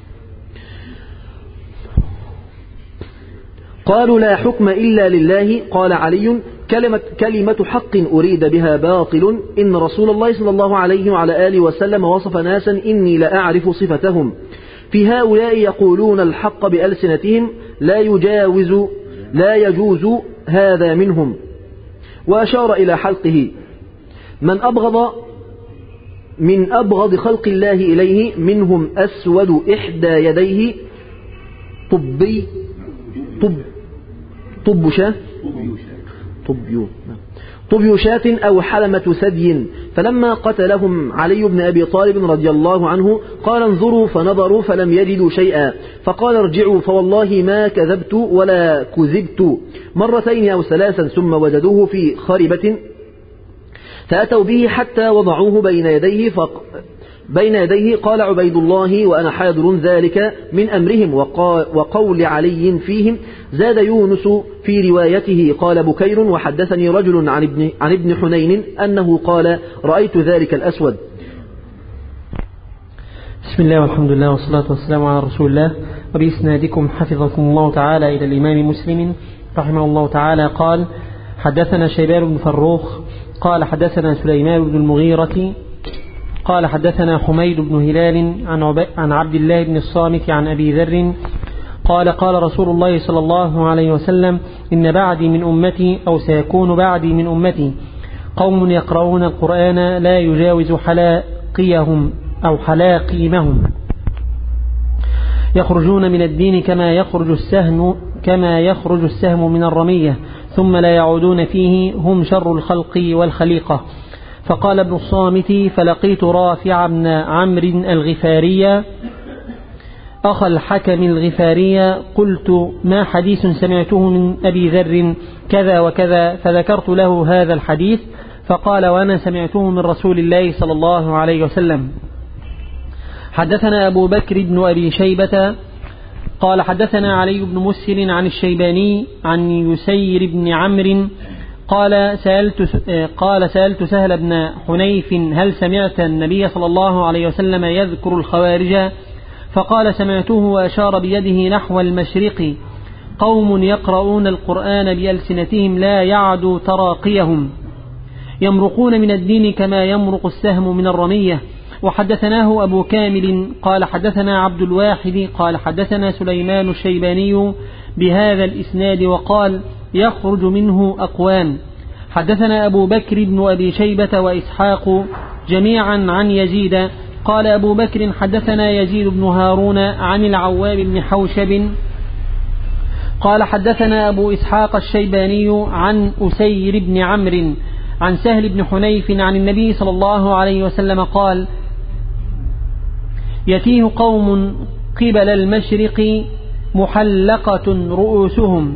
قالوا لا حكم إلا لله. قال علي كلمة, كلمة حق أريد بها باطل، إن رسول الله صلى الله عليه وعلى آله وسلم وصف ناسا إني لأعرف صفتهم، في هؤلاء يقولون الحق بألسنتهم لا يجاوز لا يجوز هذا منهم. وأشار إلى حلقه من أبغض من أبغض خلق الله إليه منهم أسود إحدى يديه طبي طب طب شاة طبيو طبيو شاة أو حلمة ثدي. فلما قتلهم علي بن أبي طالب رضي الله عنه قال انظروا فنظروا فلم يجدوا شيئا فقال ارجعوا فوالله ما كذبت ولا كذبت مرتين أو ثلاثا ثم وجدوه في خربة فأتوا به حتى وضعوه بين يديه فق بين يديه. قال عبيد الله وأنا حاضر ذلك من أمرهم وقول علي فيهم. زاد يونس في روايته قال بكير وحدثني رجل عن ابن, عن ابن حنين أنه قال رأيت ذلك الأسود. بسم الله والحمد لله والصلاة والسلام على رسول الله. وبإسنادكم حفظكم الله تعالى إلى الإمام مسلم رحمه الله تعالى قال حدثنا شيبان بن فروخ قال حدثنا سليمان بن المغيرة قال حدثنا حميد بن هلال عن, عن عبد الله بن الصامت عن أبي ذر قال قال رسول الله صلى الله عليه وسلم إن بعدي من أمتي أو سيكون بعدي من أمتي قوم يقرؤون القرآن لا يجاوز حلاقيهم أو حلاقيمهم يخرجون من الدين كما يخرج السهم كما يخرج السهم من الرمية ثم لا يعودون فيه هم شر الخلق والخليقة. فقال ابن الصامت فلقيت رافع بن عمرو الغفاري أخ الحكم الغفاري قلت ما حديث سمعته من أبي ذر كذا وكذا فذكرت له هذا الحديث فقال وأنا سمعته من رسول الله صلى الله عليه وسلم. حدثنا أبو بكر بن أبي شيبة قال حدثنا علي بن مسهر عن الشيباني عن يسير بن عمرو قال سألت, قال سألت سهل بن حنيف هل سمعت النبي صلى الله عليه وسلم يذكر الخوارج؟ فقال سمعته وأشار بيده نحو المشرق قوم يقرؤون القرآن بألسنتهم لا يعدو تراقيهم يمرقون من الدين كما يمرق السهم من الرمية. وحدثناه أبو كامل قال حدثنا عبد الواحد قال حدثنا سليمان الشيباني بهذا الإسناد وقال يخرج منه أقوام. حدثنا أبو بكر بن أبي شيبة وإسحاق جميعا عن يزيد قال أبو بكر حدثنا يزيد بن هارون عن العوام بن حوشب قال حدثنا أبو إسحاق الشيباني عن أسير بن عمرو عن سهل بن حنيف عن النبي صلى الله عليه وسلم قال يتيه قوم قبل المشرق محلقة رؤوسهم.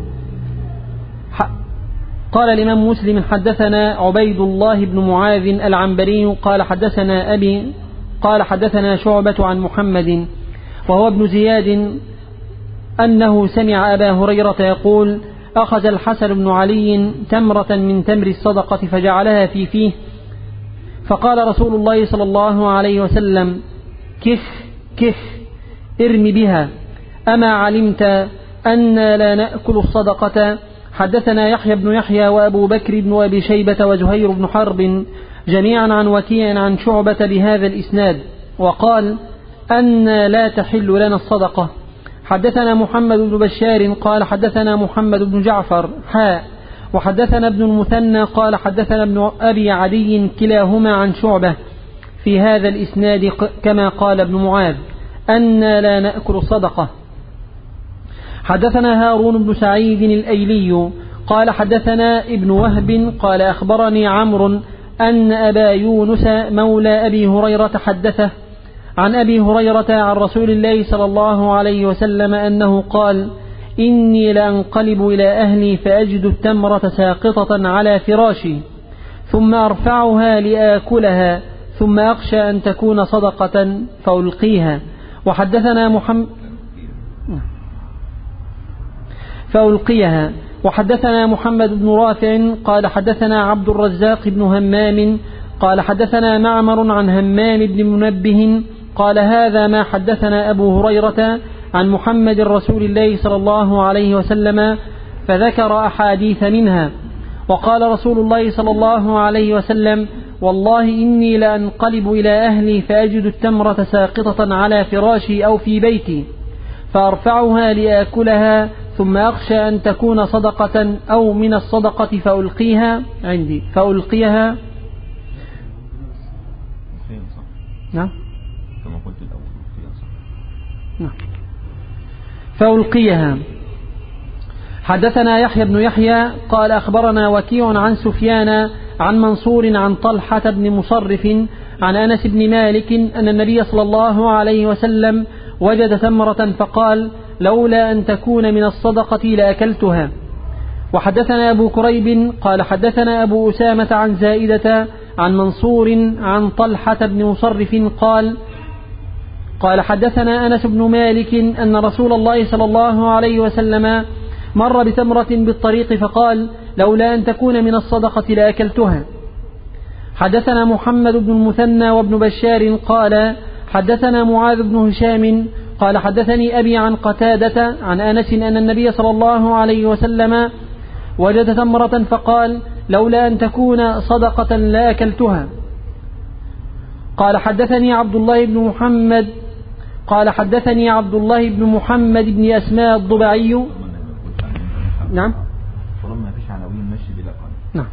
قال الإمام مسلم حدثنا عبيد الله بن معاذ العنبري قال حدثنا أبي قال حدثنا شعبة عن محمد وهو ابن زياد أنه سمع أبا هريرة يقول أخذ الحسن بن علي تمرة من تمر الصدقة فجعلها في فيه فقال رسول الله صلى الله عليه وسلم كف كف ارم بها أما علمت أن لا نأكل الصدقة حدثنا يحيى بن يحيى وأبو بكر بن أبي شيبة وزهير بن حرب جميعا عن وكيع عن شعبة بهذا الإسناد وقال أن لا تحل لنا الصدقة. حدثنا محمد بن بشار قال حدثنا محمد بن جعفر حاء وحدثنا ابن المثنى قال حدثنا ابن أبي عدي كلاهما عن شعبة في هذا الإسناد كما قال ابن معاذ أن لا نأكل الصدقة. حدثنا هارون بن سعيد الأيلي قال حدثنا ابن وهب قال أخبرني عمرو أن أبا يونس مولى أبي هريرة حدثه عن أبي هريرة عن رسول الله صلى الله عليه وسلم أنه قال إني لأنقلب إلى أهلي فأجد التمرة ساقطة على فراشي ثم أرفعها لآكلها ثم أخشى أن تكون صدقة فألقيها. وحدثنا محمد فألقيها وحدثنا محمد بن رافع قال حدثنا عبد الرزاق بن همام قال حدثنا معمر عن همام بن منبه قال هذا ما حدثنا أبو هريرة عن محمد رسول الله صلى الله عليه وسلم فذكر أحاديث منها. وقال رسول الله صلى الله عليه وسلم والله إني لأنقلب إلى أهلي فأجد التمرة ساقطة على فراشي أو في بيتي فأرفعها لآكلها ثم أخشى أن تكون صدقة أو من الصدقة فألقيها عندي فألقيها نعم كما قلت الأول نعم فألقيها. حدثنا يحيى بن يحيى قال أخبرنا وكيع عن سفيان عن منصور عن طلحة بن مصرف عن أنس بن مالك أن النبي صلى الله عليه وسلم وجد تمرة فقال لولا أن تكون من الصدقة لأكلتها. وحدثنا أبو كريب قال حدثنا أبو أسامة عن زائدة عن منصور عن طلحة بن مصرف قال قال حدثنا أنس بن مالك أن رسول الله صلى الله عليه وسلم مر بتمرة بالطريق فقال لولا أن تكون من الصدقة لأكلتها. حدثنا محمد بن المثنى وابن بشار قال حدثنا معاذ بن هشام قال حدثني أبي عن قتادة عن أنس أن النبي صلى الله عليه وسلم وجد تمرة فقال لولا أن تكون صدقة لأكلتها. قال حدثني عبد الله بن محمد قال حدثني عبد الله بن محمد بن أسماء الضبعي نعم نعم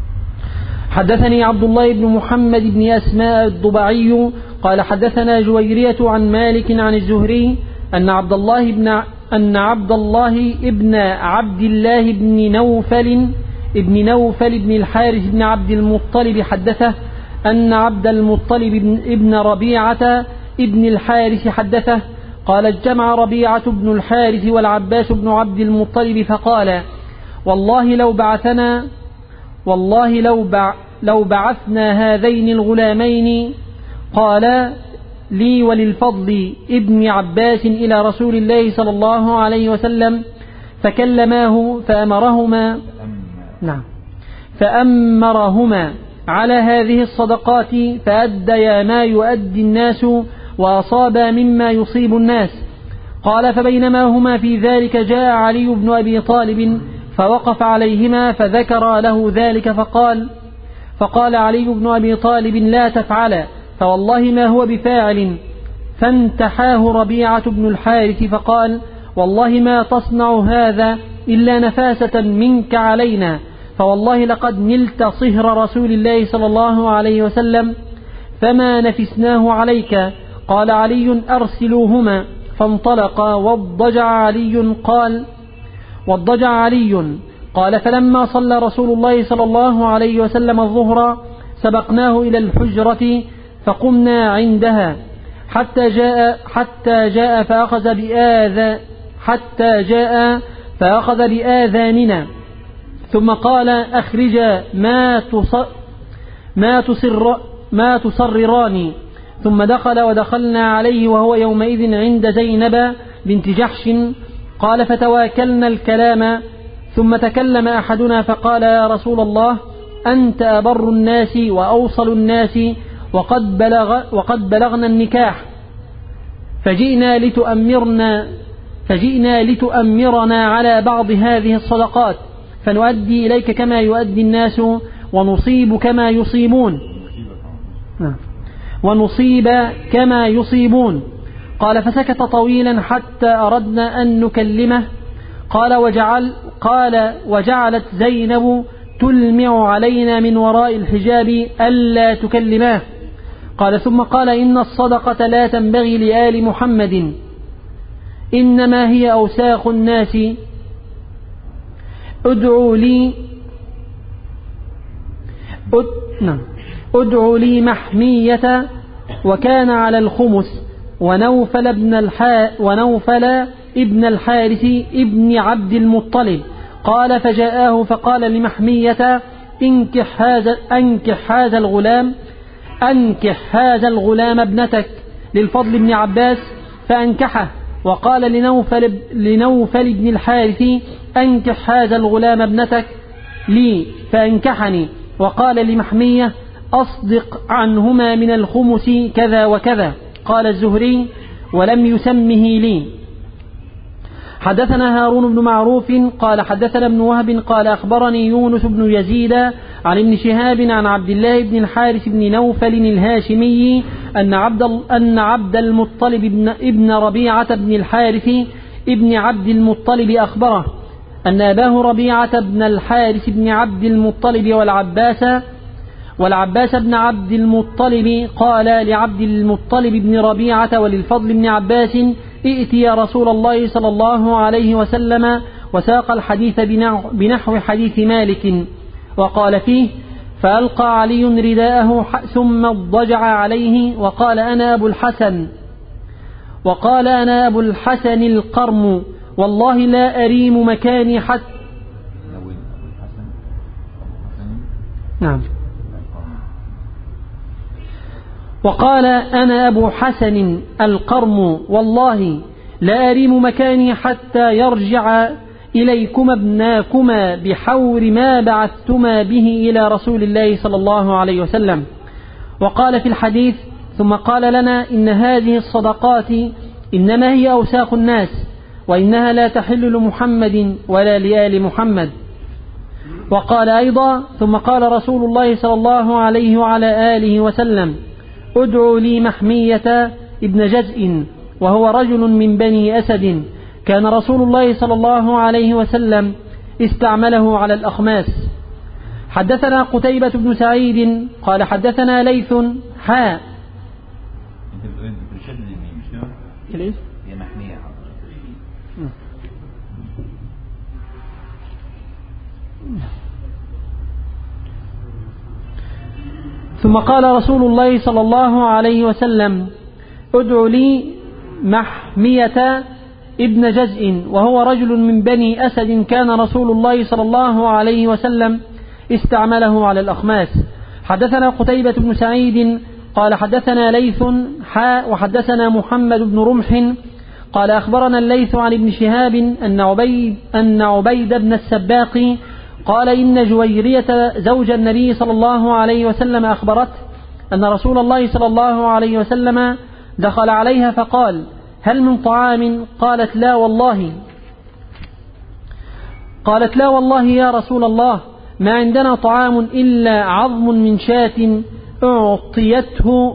حدثني عبد الله بن محمد بن أسماء الضبعي قال حدثنا جويرية عن مالك عن الزهري أن عبد الله بن أن عبد الله ابن عبد الله بن نوفل ابن نوفل بن الحارث بن عبد المطلب حدثه أن عبد المطلب ابن ربيعة ابن الحارث حدثه قال اجتمع ربيعة بن الحارث والعباس بن عبد المطلب فقال والله لو بعثنا والله لو بع لو بعثنا هذين الغلامين قال لي وللفضل ابن عباس إلى رسول الله صلى الله عليه وسلم فكلماه فأمرهما نعم فأمرهما على هذه الصدقات فأديا ما يؤدي الناس وأصابا مما يصيب الناس. قال فبينما هما في ذلك جاء علي بن أبي طالب فوقف عليهما فذكر له ذلك فقال فقال علي بن أبي طالب لا تفعل فوالله ما هو بفاعل. فانتحاه ربيعة بن الحارث فقال والله ما تصنع هذا إلا نفاسة منك علينا فوالله لقد نلت صهر رسول الله صلى الله عليه وسلم فما نفسناه عليك. قال علي أرسلوهما فانطلقا واضطجع علي قال واضطجع علي قال فلما صلى رسول الله صلى الله عليه وسلم الظهر سبقناه إلى الحجرة فقمنا عندها حتى جاء حتى جاء فأخذ بآذ حتى جاء فأخذ بآذاننا ثم قال أخرجا ما تصر ما تصر ما تصرران ثم دخل ودخلنا عليه وهو يومئذ عند زينب بنت جحش. قال فتواكلنا الكلام ثم تكلم أحدنا فقال يا رسول الله أنت أبر الناس وأوصل الناس وقد, بلغ وقد بلغنا النكاح فجئنا لتؤمرنا فجئنا لتؤمرنا على بعض هذه الصدقات فنؤدي إليك كما يؤدي الناس ونصيب كما يصيبون ونصيب كما يصيبون. قال فسكت طويلا حتى أردنا أن نكلمه. قال وجعل قال وجعلت زينب تلمع علينا من وراء الحجاب ألا تكلماه. قال ثم قال إن الصدقة لا تنبغي لآل محمد، إنما هي أوساخ الناس، ادعوا لي ادعوا لي محمية وكان على الخمس ونوفل ابن الحا ونوفل ابن الحارث ابن عبد المطلب. قال فجاءه فقال لمحمية انكح هذا انكح هذا الغلام انكح هذا الغلام ابنتك للفضل بن عباس فأنكحه. وقال لنوفل لنوفل بن الحارث انكح هذا الغلام ابنتك لي فأنكحني. وقال لمحمية أصدق عنهما من الخمس كذا وكذا. قال الزهري ولم يسمه لي. حدثنا هارون بن معروف قال حدثنا ابن وهب قال أخبرني يونس بن يزيد عن ابن شهاب عن عبد الله بن الحارث بن نوفل الهاشمي أن عبد أن عبد المطلب ابن, ابن ربيعة بن الحارث ابن عبد المطلب أخبره أن أباه ربيعة بن الحارث بن عبد المطلب والعباس والعباس بن عبد المطلب قال لعبد المطلب بن ربيعة وللفضل بن عباس ائت يا رسول الله صلى الله عليه وسلم. وساق الحديث بنحو حديث مالك وقال فيه فألقى علي رداءه ثم اضطجع عليه وقال أنا أبو الحسن وقال أنا أبو الحسن القرم والله لا أريم مكاني حتى نعم وقال أنا أبو حسن القرم والله لا أريم مكاني حتى يرجع إليكما ابناكما بحور ما بعثتما به إلى رسول الله صلى الله عليه وسلم. وقال في الحديث ثم قال لنا إن هذه الصدقات إنما هي أوساخ الناس وإنها لا تحل لمحمد ولا لآل محمد. وقال أيضا ثم قال رسول الله صلى الله عليه وعلى آله وسلم ادعوا لي محمية ابن جزء وهو رجل من بني أسد كان رسول الله صلى الله عليه وسلم استعمله على الأخماس. حدثنا قتيبة بن سعيد قال حدثنا ليث حاء ثم قال رسول الله صلى الله عليه وسلم ادعوا لي محمية ابن جزء وهو رجل من بني أسد كان رسول الله صلى الله عليه وسلم استعمله على الأخماس. حدثنا قتيبة بن سعيد قال حدثنا ليث حاء وحدثنا محمد بن رمح قال أخبرنا الليث عن ابن شهاب أن عبيد, أن عبيد بن السباق قال إن جويرية زوج النبي صلى الله عليه وسلم أخبرته أن رسول الله صلى الله عليه وسلم دخل عليها فقال هل من طعام؟ قالت لا والله قالت لا والله يا رسول الله ما عندنا طعام إلا عظم من شاة أعطيته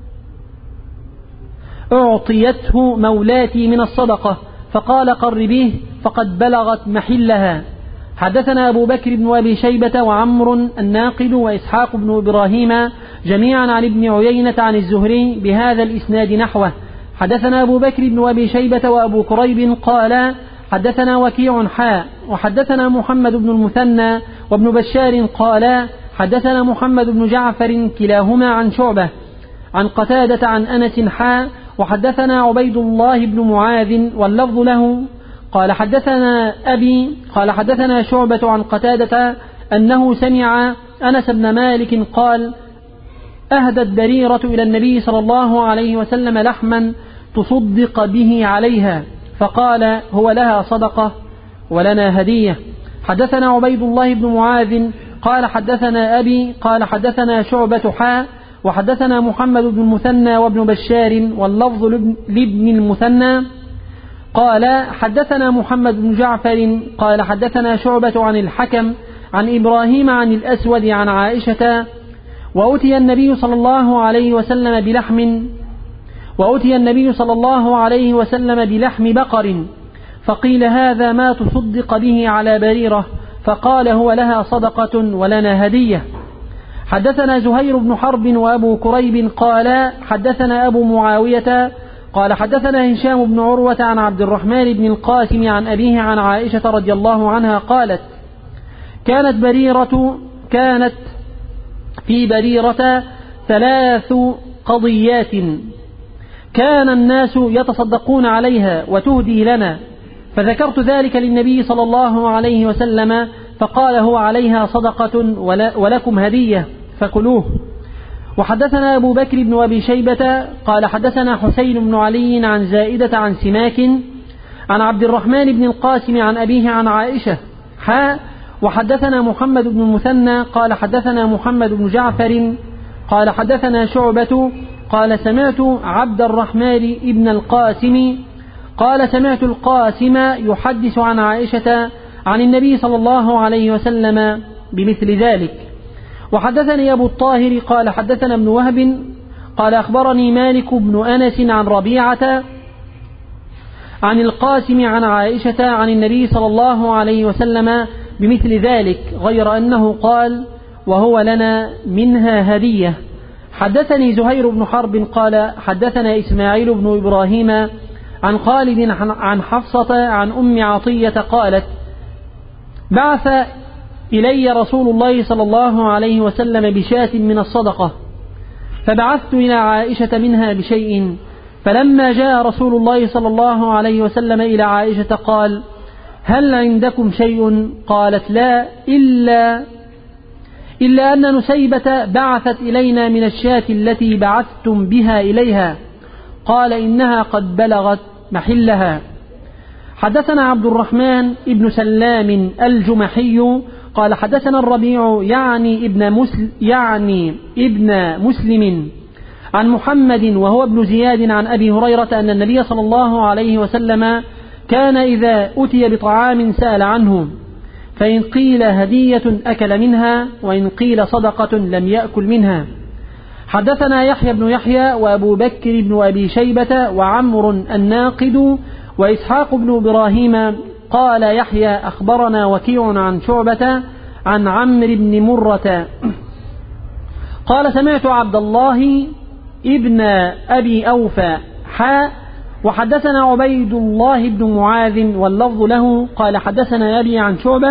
أعطيته مولاتي من الصدقة. فقال قربيه فقد بلغت محلها. حدثنا أبو بكر بن أبي شيبة وعمر الناقد وإسحاق بن إبراهيم جميعا عن ابن عيينة عن الزهري بهذا الإسناد نحوه. حدثنا أبو بكر بن أبي شيبة وأبو كريب قال حدثنا وكيع حاء وحدثنا محمد بن المثنى وابن بشار قال حدثنا محمد بن جعفر كلاهما عن شعبة عن قتادة عن أنس حاء وحدثنا عبيد الله بن معاذ واللفظ له قال حدثنا أبي قال حدثنا شعبة عن قتادة أنه سمع أنس بن مالك قال أهدت بريرة إلى النبي صلى الله عليه وسلم لحما تصدق به عليها فقال هو لها صدقة ولنا هدية. حدثنا عبيد الله بن معاذ قال حدثنا أبي قال حدثنا شعبة حاء وحدثنا محمد بن المثنى وابن بشار واللفظ لابن المثنى قال حدثنا محمد بن جعفر قال حدثنا شعبة عن الحكم عن إبراهيم عن الأسود عن عائشة وأتي النبي صلى الله عليه وسلم بلحم وأتي النبي صلى الله عليه وسلم بلحم بقر فقيل هذا ما تصدق به على بريرة فقال هو لها صدقة ولنا هدية. حدثنا زهير بن حرب وأبو كريب قال حدثنا أبو معاوية قال حدثنا هشام بن عروة عن عبد الرحمن بن القاسم عن أبيه عن عائشة رضي الله عنها قالت كانت بريرة كانت في بريرة ثلاث قضيات كان الناس يتصدقون عليها وتهدي لنا فذكرت ذلك للنبي صلى الله عليه وسلم فقال هو عليها صدقة ولكم هدية فكلوه. وحدثنا أبو بكر بن أبي شيبة قال حدثنا حسين بن علي عن زائدة عن سماك عن عبد الرحمن بن القاسم عن أبيه عن عائشة حاء. وحدثنا محمد بن المثنى قال حدثنا محمد بن جعفر قال حدثنا شعبة قال سمعت عبد الرحمن بن القاسم قال سمعت القاسم يحدث عن عائشة عن النبي صلى الله عليه وسلم بمثل ذلك. وحدثني أبو الطاهر قال حدثنا ابن وهب قال أخبرني مالك بن أنس عن ربيعة عن القاسم عن عائشة عن النبي صلى الله عليه وسلم بمثل ذلك غير أنه قال وهو لنا منها هدية. حدثني زهير بن حرب قال حدثنا إسماعيل بن إبراهيم عن خالد عن حفصة عن أم عطية قالت بعث إلي رسول الله صلى الله عليه وسلم بشاة من الصدقة فبعثت إلى عائشة منها بشيء فلما جاء رسول الله صلى الله عليه وسلم إلى عائشة قال هل عندكم شيء؟ قالت لا إلا إلا أن نسيبة بعثت إلينا من الشاة التي بعثتم بها إليها. قال إنها قد بلغت محلها. حدثنا عبد الرحمن ابن سلام الجمحي قال حدثنا الربيع يعني ابن مسلم يعني ابن مسلم عن محمد وهو ابن زياد عن أبي هريرة أن النبي صلى الله عليه وسلم كان إذا أتي بطعام سأل عنه فإن قيل هدية أكل منها وإن قيل صدقة لم يأكل منها. حدثنا يحيى بن يحيى وأبو بكر بن أبي شيبة وعمر الناقد وإسحاق بن إبراهيم قال يحيى أخبرنا وكيع عن شعبة عن عمرو بن مرة قال سمعت عبد الله ابن أبي أوفى حاء. وحدثنا عبيد الله بن معاذ واللفظ له قال حدثنا أبي عن شعبة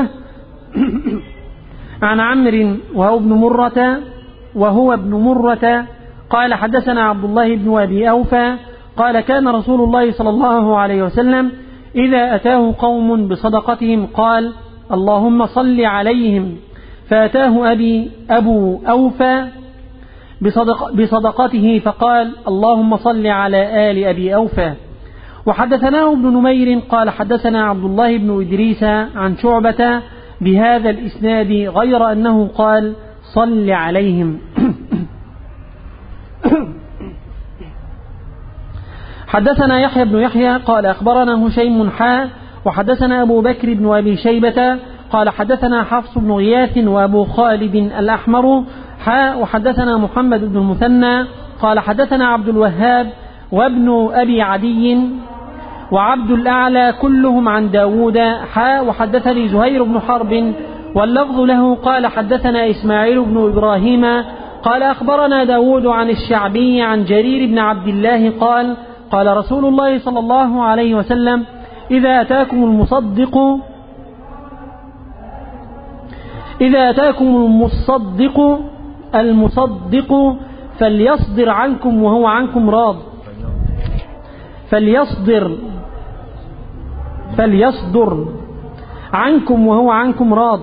عن عمرو وهو ابن مرة وهو ابن مرة قال حدثنا عبد الله بن أبي أوفى قال كان رسول الله صلى الله عليه وسلم إذا أتاه قوم بصدقتهم قال اللهم صل عليهم فأتاه أبي أبو أوفى بصدق بصدقته فقال اللهم صل على آل أبي أوفى. وحدثناه ابن نمير قال حدثنا عبد الله بن إدريس عن شعبة بهذا الإسناد غير أنه قال صل عليهم. حدثنا يحيى بن يحيى قال أخبرنا هشيم حاء. وحدثنا أبو بكر بن أبي شيبة قال حدثنا حفص بن غياث وأبو خالد الأحمر حاء. وحدثنا محمد بن المثنى قال حدثنا عبد الوهاب وابن أبي عدي وعبد الأعلى كلهم عن داود حاء. وحدثني زهير بن حرب واللفظ له قال حدثنا إسماعيل بن إبراهيم قال أخبرنا داود عن الشعبي عن جرير بن عبد الله قال قال رسول الله صلى الله عليه وسلم إذا أتاكم المصدق إذا أتاكم المصدق المصدق فليصدر عنكم وهو عنكم راض فليصدر فليصدر عنكم وهو عنكم راض.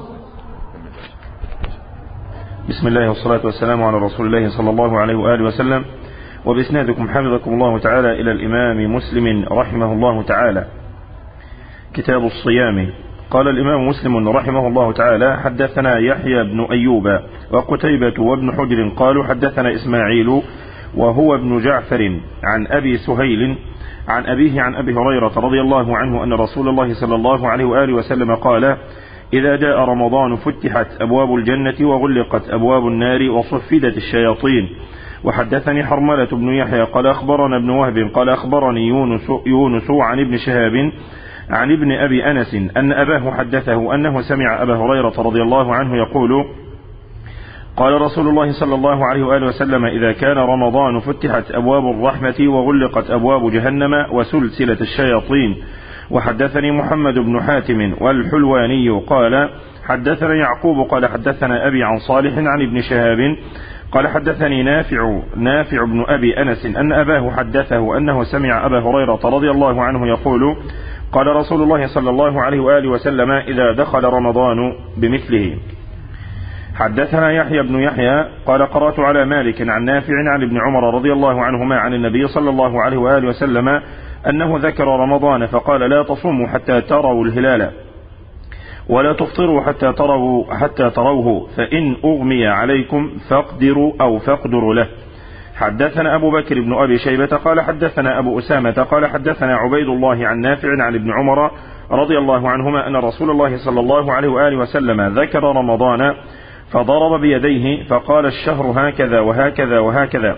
بسم الله والصلاة والسلام على رسول الله صلى الله عليه وآله وسلم. وبإسنادكم حفظكم الله تعالى إلى الإمام مسلم رحمه الله تعالى. كتاب الصيام. قال الإمام مسلم رحمه الله تعالى حدثنا يحيى بن أيوب وقتيبة وابن حجر قالوا حدثنا إسماعيل وهو ابن جعفر عن أبي سهيل عن أبيه عن أبي هريرة رضي الله عنه أن رسول الله صلى الله عليه وآله وسلم قال: إذا جاء رمضان فتحت أبواب الجنة وغلقت أبواب النار وصفدت الشياطين. وحدثني حرملة بن يحيى قال أخبرنا ابن وهب قال أخبرني يونس, يونس عن ابن شهاب عن ابن أبي أنس أن أباه حدثه أنه سمع أبا هريرة رضي الله عنه يقول: قال رسول الله صلى الله عليه وآله وسلم: إذا كان رمضان فتحت أبواب الرحمة وغلقت أبواب جهنم وسلسلة الشياطين. وحدثني محمد بن حاتم والحلواني قال حدثنا يعقوب قال حدثنا أبي عن صالح عن ابن شهاب قال حدثني نافع نافع بن أبي أنس أن أباه حدثه أنه سمع أبا هريرة رضي الله عنه يقول: قال رسول الله صلى الله عليه وآله وسلم: إذا دخل رمضان بمثله. حدثنا يحيى بن يحيى قال قرأت على مالك عن نافع عن ابن عمر رضي الله عنهما عن النبي صلى الله عليه وآله وسلم أنه ذكر رمضان فقال: لا تصوموا حتى تروا الهلال ولا تفطروا حتى تروا حتى تروه فإن أغمي عليكم فاقدروا أو فاقدروا له. حدثنا أبو بكر بن أبي شيبة قال حدثنا أبو أسامة قال حدثنا عبيد الله عن نافع عن ابن عمر رضي الله عنهما أن رسول الله صلى الله عليه وآله وسلم ذكر رمضان فضرب بيديه فقال: الشهر هكذا وهكذا وهكذا،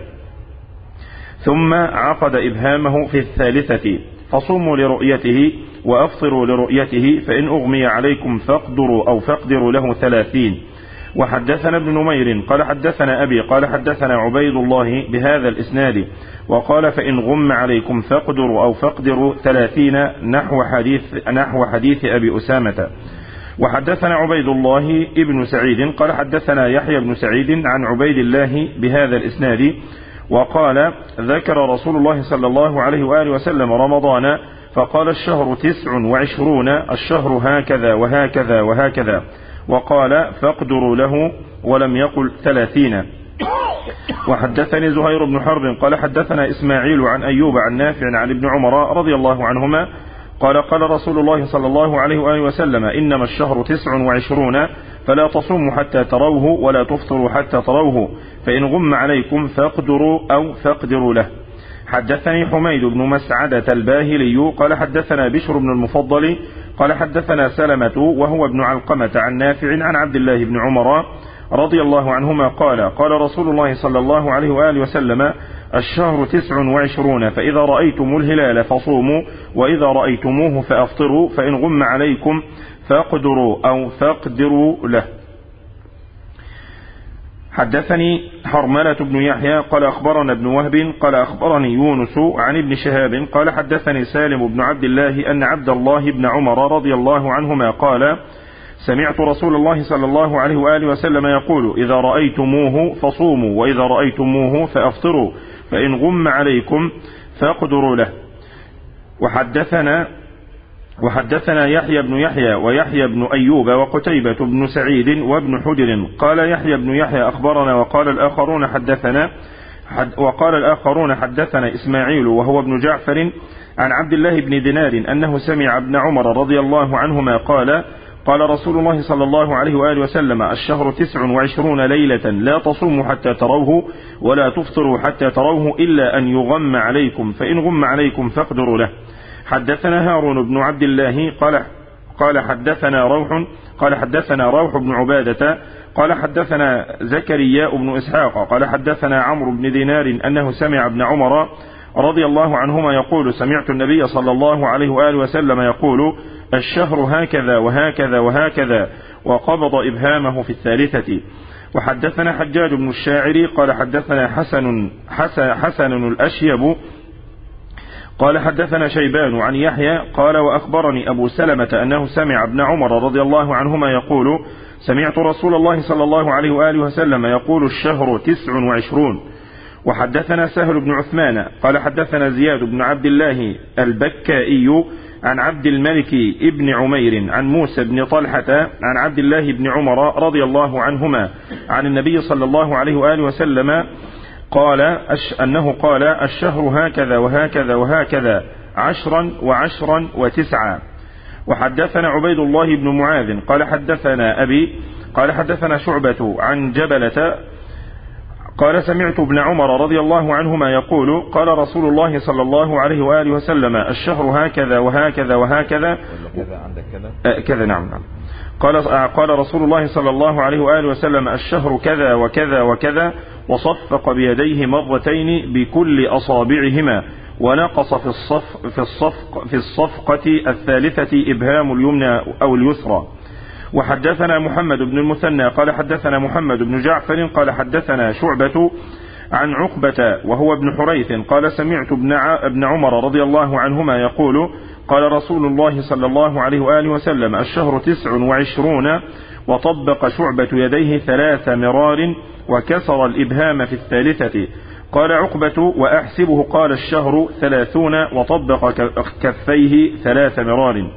ثم عقد إبهامه في الثالثة: فصوموا لرؤيته وأفطروا لرؤيته فإن أغمي عليكم فاقدروا أو فاقدروا له ثلاثين. وحدثنا ابن نمير قال حدثنا أبي قال حدثنا عبيد الله بهذا الإسناد وقال: فإن غم عليكم فاقدروا أو فاقدروا ثلاثين نحو حديث, نحو حديث أبي أسامة. وحدثنا عبيد الله ابن سعيد قال حدثنا يحيى بن سعيد عن عبيد الله بهذا الإسناد وقال: ذكر رسول الله صلى الله عليه وآله وسلم رمضان فقال: الشهر تسع وعشرون، الشهر هكذا وهكذا وهكذا، وقال: فاقدروا له، ولم يقل ثلاثين. وحدثني زهير بن حرب قال حدثنا إسماعيل عن أيوب عن نافع عن ابن عمر رضي الله عنهما قال: قال رسول الله صلى الله عليه وآله وسلم: إنما الشهر تسع وعشرون فلا تصوموا حتى تروه ولا تفطروا حتى تروه فإن غم عليكم فاقدروا أو فاقدروا له. حدثني حميد بن مسعدة الباهلي قال حدثنا بشر بن المفضل قال حدثنا سلمة وهو ابن علقمة عن نافع عن عبد الله بن عمر رضي الله عنهما قال: قال رسول الله صلى الله عليه وآله وسلم: الشهر تسع وعشرون فإذا رأيتم الهلال فصوموا وإذا رأيتموه فأفطروا فإن غم عليكم فاقدروا أو فاقدروا له. حدثني حرملة بن يحيى قال أخبرنا ابن وهب قال أخبرني يونس عن ابن شهاب قال حدثني سالم بن عبد الله أن عبد الله بن عمر رضي الله عنهما قال: سمعت رسول الله صلى الله عليه وآله وسلم يقول: إذا رأيتموه فصوموا وإذا رأيتموه فأفطروا فإن غم عليكم فاقدروا له. وحدثنا وحدثنا يحيى بن يحيى ويحيى بن أيوب وقتيبة بن سعيد وابن حجر قال يحيى بن يحيى أخبرنا وقال الآخرون حدثنا حد وقال الآخرون حدثنا إسماعيل وهو ابن جعفر عن عبد الله بن دينار أنه سمع ابن عمر رضي الله عنهما قال: قال رسول الله صلى الله عليه وآله وسلم: الشهر تسع وعشرون ليلة لا تصوموا حتى تروه ولا تفطروا حتى تروه إلا أن يغم عليكم فإن غم عليكم فاقدروا له. حدثنا هارون بن عبد الله قال قال حدثنا روح قال حدثنا روح بن عبادة قال حدثنا زكريا بن إسحاق قال حدثنا عمرو بن دينار أنه سمع ابن عمر رضي الله عنهما يقول: سمعت النبي صلى الله عليه وآله وسلم يقول: الشهر هكذا وهكذا وهكذا، وقبض إبهامه في الثالثة. وحدثنا حجاج بن الشاعر قال حدثنا حسن حسن, حسن الأشيب قال حدثنا شيبان عن يحيى قال: وأخبرني أبو سلمة أنه سمع ابن عمر رضي الله عنهما يقول: سمعت رسول الله صلى الله عليه وآله وسلم يقول: الشهر تسع وعشرون. وحدثنا سهل بن عثمان قال حدثنا زياد بن عبد الله البكائي عن عبد الملك ابن عمير عن موسى بن طلحة عن عبد الله بن عمر رضي الله عنهما عن النبي صلى الله عليه وآله وسلم قال أنه قال: الشهر هكذا وهكذا وهكذا عشرا وعشرا وتسعا. وحدثنا عبيد الله بن معاذ قال حدثنا أبي قال حدثنا شعبة عن جبلة قال سمعت ابن عمر رضي الله عنهما يقول قال رسول الله صلى الله عليه وآله وسلم الشهر هكذا وهكذا وهكذا كذا عندك كذا كذا نعم نعم قال قال رسول الله صلى الله عليه وآله وسلم الشهر كذا وكذا وكذا وصفق بيديه مرتين بكل أصابعهما ونقص في الصف في الصفق في الصفقة الثالثة إبهام اليمنى أو اليسرى. وحدثنا محمد بن المثنى قال حدثنا محمد بن جعفر قال حدثنا شعبة عن عقبة وهو ابن حريث قال سمعت ابن عمر رضي الله عنهما يقول قال رسول الله صلى الله عليه وآله وسلم الشهر تسع وعشرون وطبق شعبة يديه ثلاث مرار وكسر الإبهام في الثالثة. قال عقبة وأحسبه قال الشهر ثلاثون وطبق كفيه ثلاث مرار.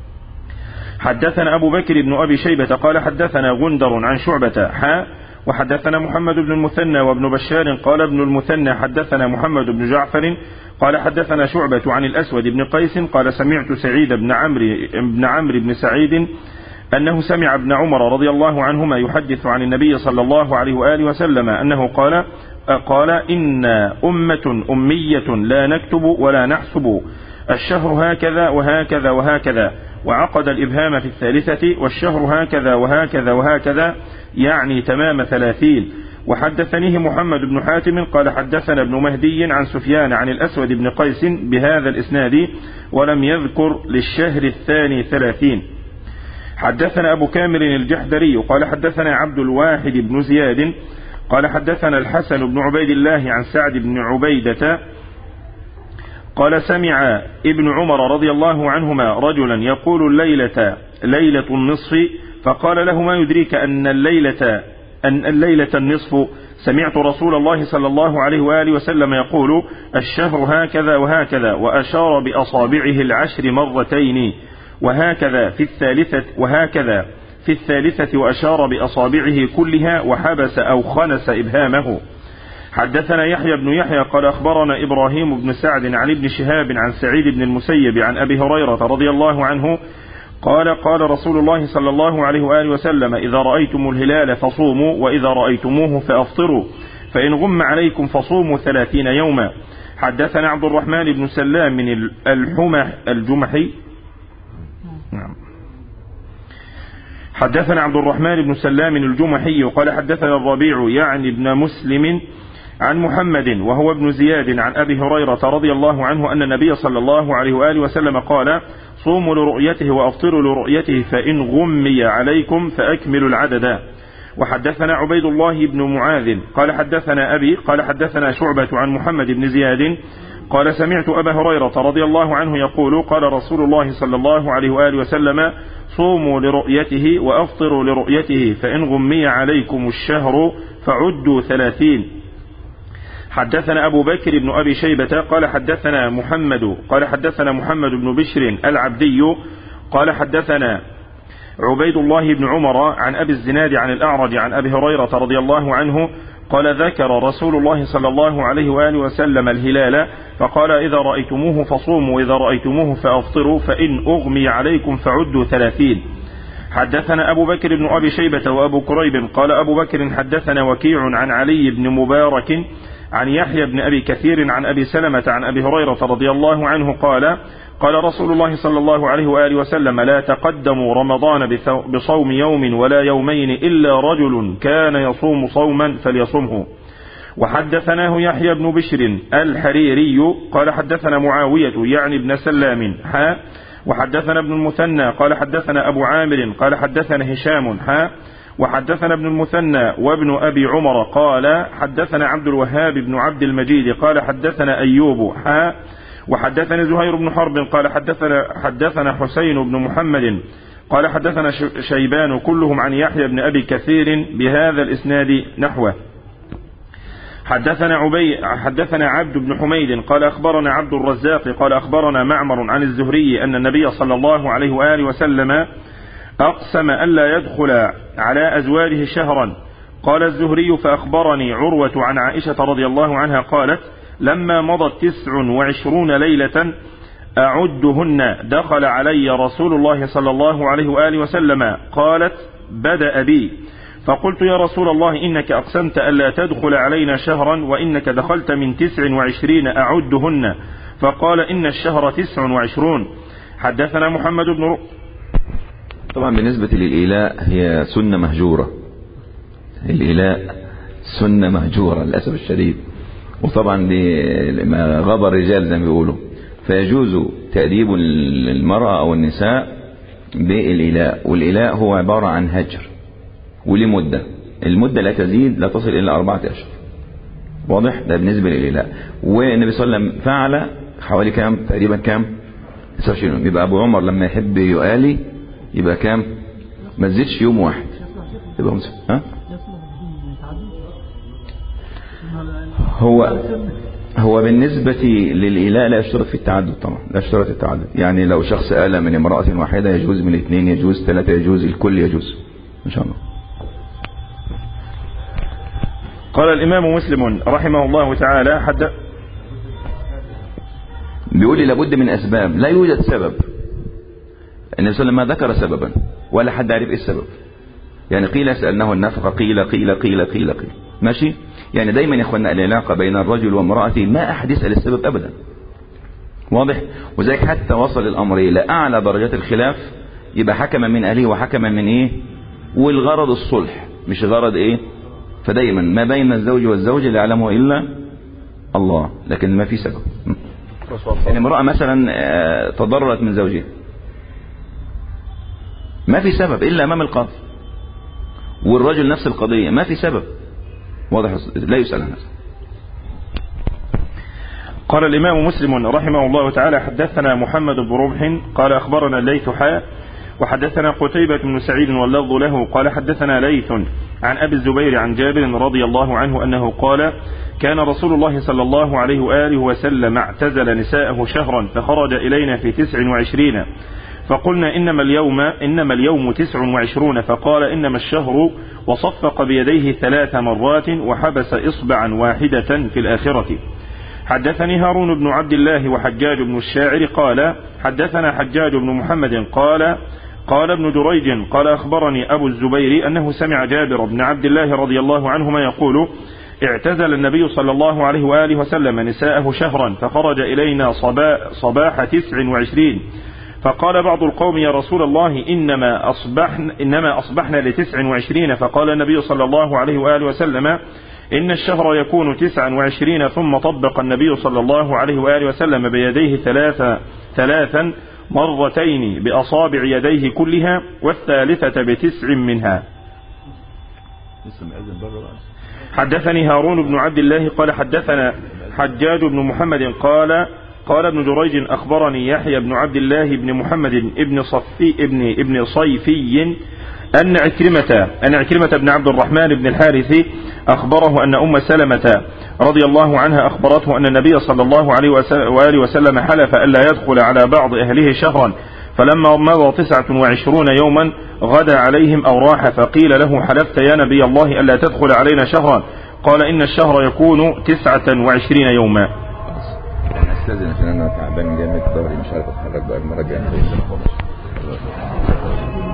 حدثنا أبو بكر بن أبي شيبة قال حدثنا غندر عن شعبة حاء وحدثنا محمد بن المثنى وابن بشار قال ابن المثنى حدثنا محمد بن جعفر قال حدثنا شعبة عن الأسود بن قيس قال سمعت سعيد بن عمرو بن عمرو بن سعيد أنه سمع ابن عمر رضي الله عنهما يحدث عن النبي صلى الله عليه وآله وسلم أنه قال قال إن أمة أمية لا نكتب ولا نحسب الشهر هكذا وهكذا وهكذا وعقد الإبهام في الثالثة والشهر هكذا وهكذا وهكذا يعني تمام ثلاثين. وحدثنيه محمد بن حاتم قال حدثنا ابن مهدي عن سفيان عن الأسود بن قيس بهذا الإسناد ولم يذكر للشهر الثاني ثلاثين. حدثنا أبو كامل الجحدري قال حدثنا عبد الواحد بن زياد قال حدثنا الحسن بن عبيد الله عن سعد بن عبيدة قال سمع ابن عمر رضي الله عنهما رجلا يقول الليلة ليلة النصف فقال له ما يدريك أن الليلة أن الليلة النصف سمعت رسول الله صلى الله عليه وآله وسلم يقول الشهر هكذا وهكذا وأشار بأصابعه العشر مرتين وهكذا في الثالثة وهكذا في الثالثة وأشار بأصابعه كلها وحبس أو خنس إبهامه. حدثنا يحيى بن يحيى قال أخبرنا إبراهيم بن سعد عن ابن شهاب عن سعيد بن المسيب عن أبي هريرة رضي الله عنه قال قال رسول الله صلى الله عليه وآله وسلم إذا رأيتم الهلال فصوموا وإذا رأيتموه فأفطروا فإن غم عليكم فصوموا ثلاثين يوما. حدثنا عبد الرحمن بن سلام من الحمح الجمحي نعم حدثنا عبد الرحمن بن سلام الجمحي قال حدثنا الربيع يعني ابن مسلم عن محمد وهو ابن زياد عن أبي هريرة رضي الله عنه أن النبي صلى الله عليه وآله وسلم قال صوموا لرؤيته وأفطروا لرؤيته فإن غمي عليكم فأكملوا العدد. وحدثنا عبيد الله بن معاذ قال حدثنا أبي قال حدثنا شعبة عن محمد بن زياد قال سمعت أبا هريرة رضي الله عنه يقول قال رسول الله صلى الله عليه وآله وسلم صوموا لرؤيته وأفطروا لرؤيته فإن غمي عليكم الشهر فعدوا ثلاثين. حدثنا أبو بكر بن أبي شيبة قال حدثنا محمد قال حدثنا محمد بن بشر العبدي قال حدثنا عبيد الله بن عمر عن أبي الزناد عن الأعرج عن أبي هريرة رضي الله عنه قال ذكر رسول الله صلى الله عليه وآله وسلم الهلال فقال إذا رأيتموه فصوموا وإذا رأيتموه فأفطروا فإن أغمي عليكم فعدوا ثلاثين. حدثنا أبو بكر بن أبي شيبة وأبو كريب قال أبو بكر حدثنا وكيع عن علي بن مبارك عن يحيى بن أبي كثير عن أبي سلمة عن أبي هريرة رضي الله عنه قال قال رسول الله صلى الله عليه وآله وسلم لا تقدموا رمضان بصوم يوم ولا يومين إلا رجل كان يصوم صوما فليصمه. وحدثناه يحيى بن بشر الحريري قال حدثنا معاوية يعني ابن سلام حا وحدثنا ابن المثنى قال حدثنا أبو عامر قال حدثنا هشام حا وحدثنا ابن المثنى وابن أبي عمر قال حدثنا عبد الوهاب بن عبد المجيد قال حدثنا أيوب حا وحدثنا زهير بن حرب قال حدثنا حدثنا حسين بن محمد قال حدثنا شيبان كلهم عن يحيى بن أبي كثير بهذا الإسناد نحوه. حدثنا عبي حدثنا عبد بن حميد قال أخبرنا عبد الرزاق قال أخبرنا معمر عن الزهري أن النبي صلى الله عليه وآله وسلم أقسم ألا يدخل على أزواجه شهرا. قال الزهري فأخبرني عروة عن عائشة رضي الله عنها قالت لما مضت تسع وعشرون ليلة أعدهن دخل علي رسول الله صلى الله عليه وآله وسلم قالت بدأ بي فقلت يا رسول الله إنك أقسمت ألا تدخل علينا شهرا وإنك دخلت من تسع وعشرين أعدهن. فقال إن الشهر تسع وعشرون. حدثنا محمد بن ر... طبعا بالنسبة للإيلاء هي سنة مهجورة. الإيلاء سنة مهجورة للأسف الشديد، وطبعا دي ما غاب الرجال زي ما بيقولوا، فيجوز تأديب المرأة أو النساء بالإيلاء. والإيلاء هو عبارة عن هجر ولمدة، المدة لا تزيد لا تصل إلى أربعة أشهر. واضح؟ ده بالنسبة للإيلاء. والنبي صلى الله عليه وسلم فعل حوالي كام تقريبا كام تسعة وعشرين. يبقى أبو عمر لما يحب يؤالي يبقى كام؟ ما تزيدش يوم واحد يبقى مسلم. ها؟ هو هو بالنسبة للإيلاء لا يشترط في التعدد، طبعا لا يشترط التعدد. يعني لو شخص آل من امرأة واحدة يجوز، من اثنين يجوز، ثلاثة يجوز، الكل يجوز إن شاء الله. قال الإمام مسلم رحمه الله تعالى حد بيقول لي لابد من أسباب، لا يوجد سبب. النبي صلى الله عليه وسلم ما ذكر سببا ولا حد عارف إيه السبب. يعني قيل سألناه النفقة، قيل قيل قيل قيل قيل ماشي. يعني دايما يا اخوانا العلاقة بين الرجل وامرأته ما أحد يسأل السبب أبدا. واضح؟ وذلك حتى وصل الأمر إلى أعلى درجات الخلاف، يبقى حكما من أهله وحكما من إيه، والغرض الصلح مش غرض إيه. فدايما ما بين الزوج والزوجة لا يعلمه إلا الله، لكن ما في سبب. يعني امرأة مثلا تضررت من زوجها ما في سبب إلا أمام القاضي، والرجل نفس القضية ما في سبب. واضح؟ لا يسأل عنه. قال الإمام مسلم رحمه الله تعالى حدثنا محمد بن رمح قال أخبرنا الليث حاء وحدثنا قتيبة بن سعيد واللفظ له قال حدثنا ليث عن أبي الزبير عن جابر رضي الله عنه أنه قال كان رسول الله صلى الله عليه وآله وسلم اعتزل نساءه شهرا فخرج إلينا في تسع وعشرين فقلنا إنما اليوم إنما اليوم تسع وعشرون فقال إنما الشهر وصفق بيديه ثلاث مرات وحبس إصبعا واحدة في الآخرة. حدثني هارون بن عبد الله وحجاج بن الشاعر قال حدثنا حجاج بن محمد قال قال ابن جريج قال أخبرني أبو الزبير أنه سمع جابر بن عبد الله رضي الله عنهما يقول اعتزل النبي صلى الله عليه وآله وسلم نساءه شهرا فخرج إلينا صباح تسع وعشرين فقال بعض القوم يا رسول الله إنما أصبحنا, إنما أصبحنا لتسع وعشرين فقال النبي صلى الله عليه وآله وسلم إن الشهر يكون تسعا وعشرين ثم طبق النبي صلى الله عليه وآله وسلم بيديه ثلاثا, ثلاثا مرتين بأصابع يديه كلها والثالثة بتسع منها. حدثني هارون بن عبد الله قال حدثنا حجاج بن محمد قال قال ابن جريج أخبرني يحيى بن عبد الله بن محمد ابن صفي ابن ابن صيفي أن عكرمة أن عكرمة بن عبد الرحمن بن الحارث أخبره أن أم سلمة رضي الله عنها أخبرته أن النبي صلى الله عليه وآله وسلم حلف ألا يدخل على بعض أهله شهرا فلما مضى تسعة وعشرون يوما غدا عليهم أو راح فقيل له حلفت يا نبي الله ألا تدخل علينا شهرا قال إن الشهر يكون تسعة وعشرين يوما. أنا أستاذن عشان أنا تعبان جامد ظهري مش عارف أتحرك بقى المرة الجاية.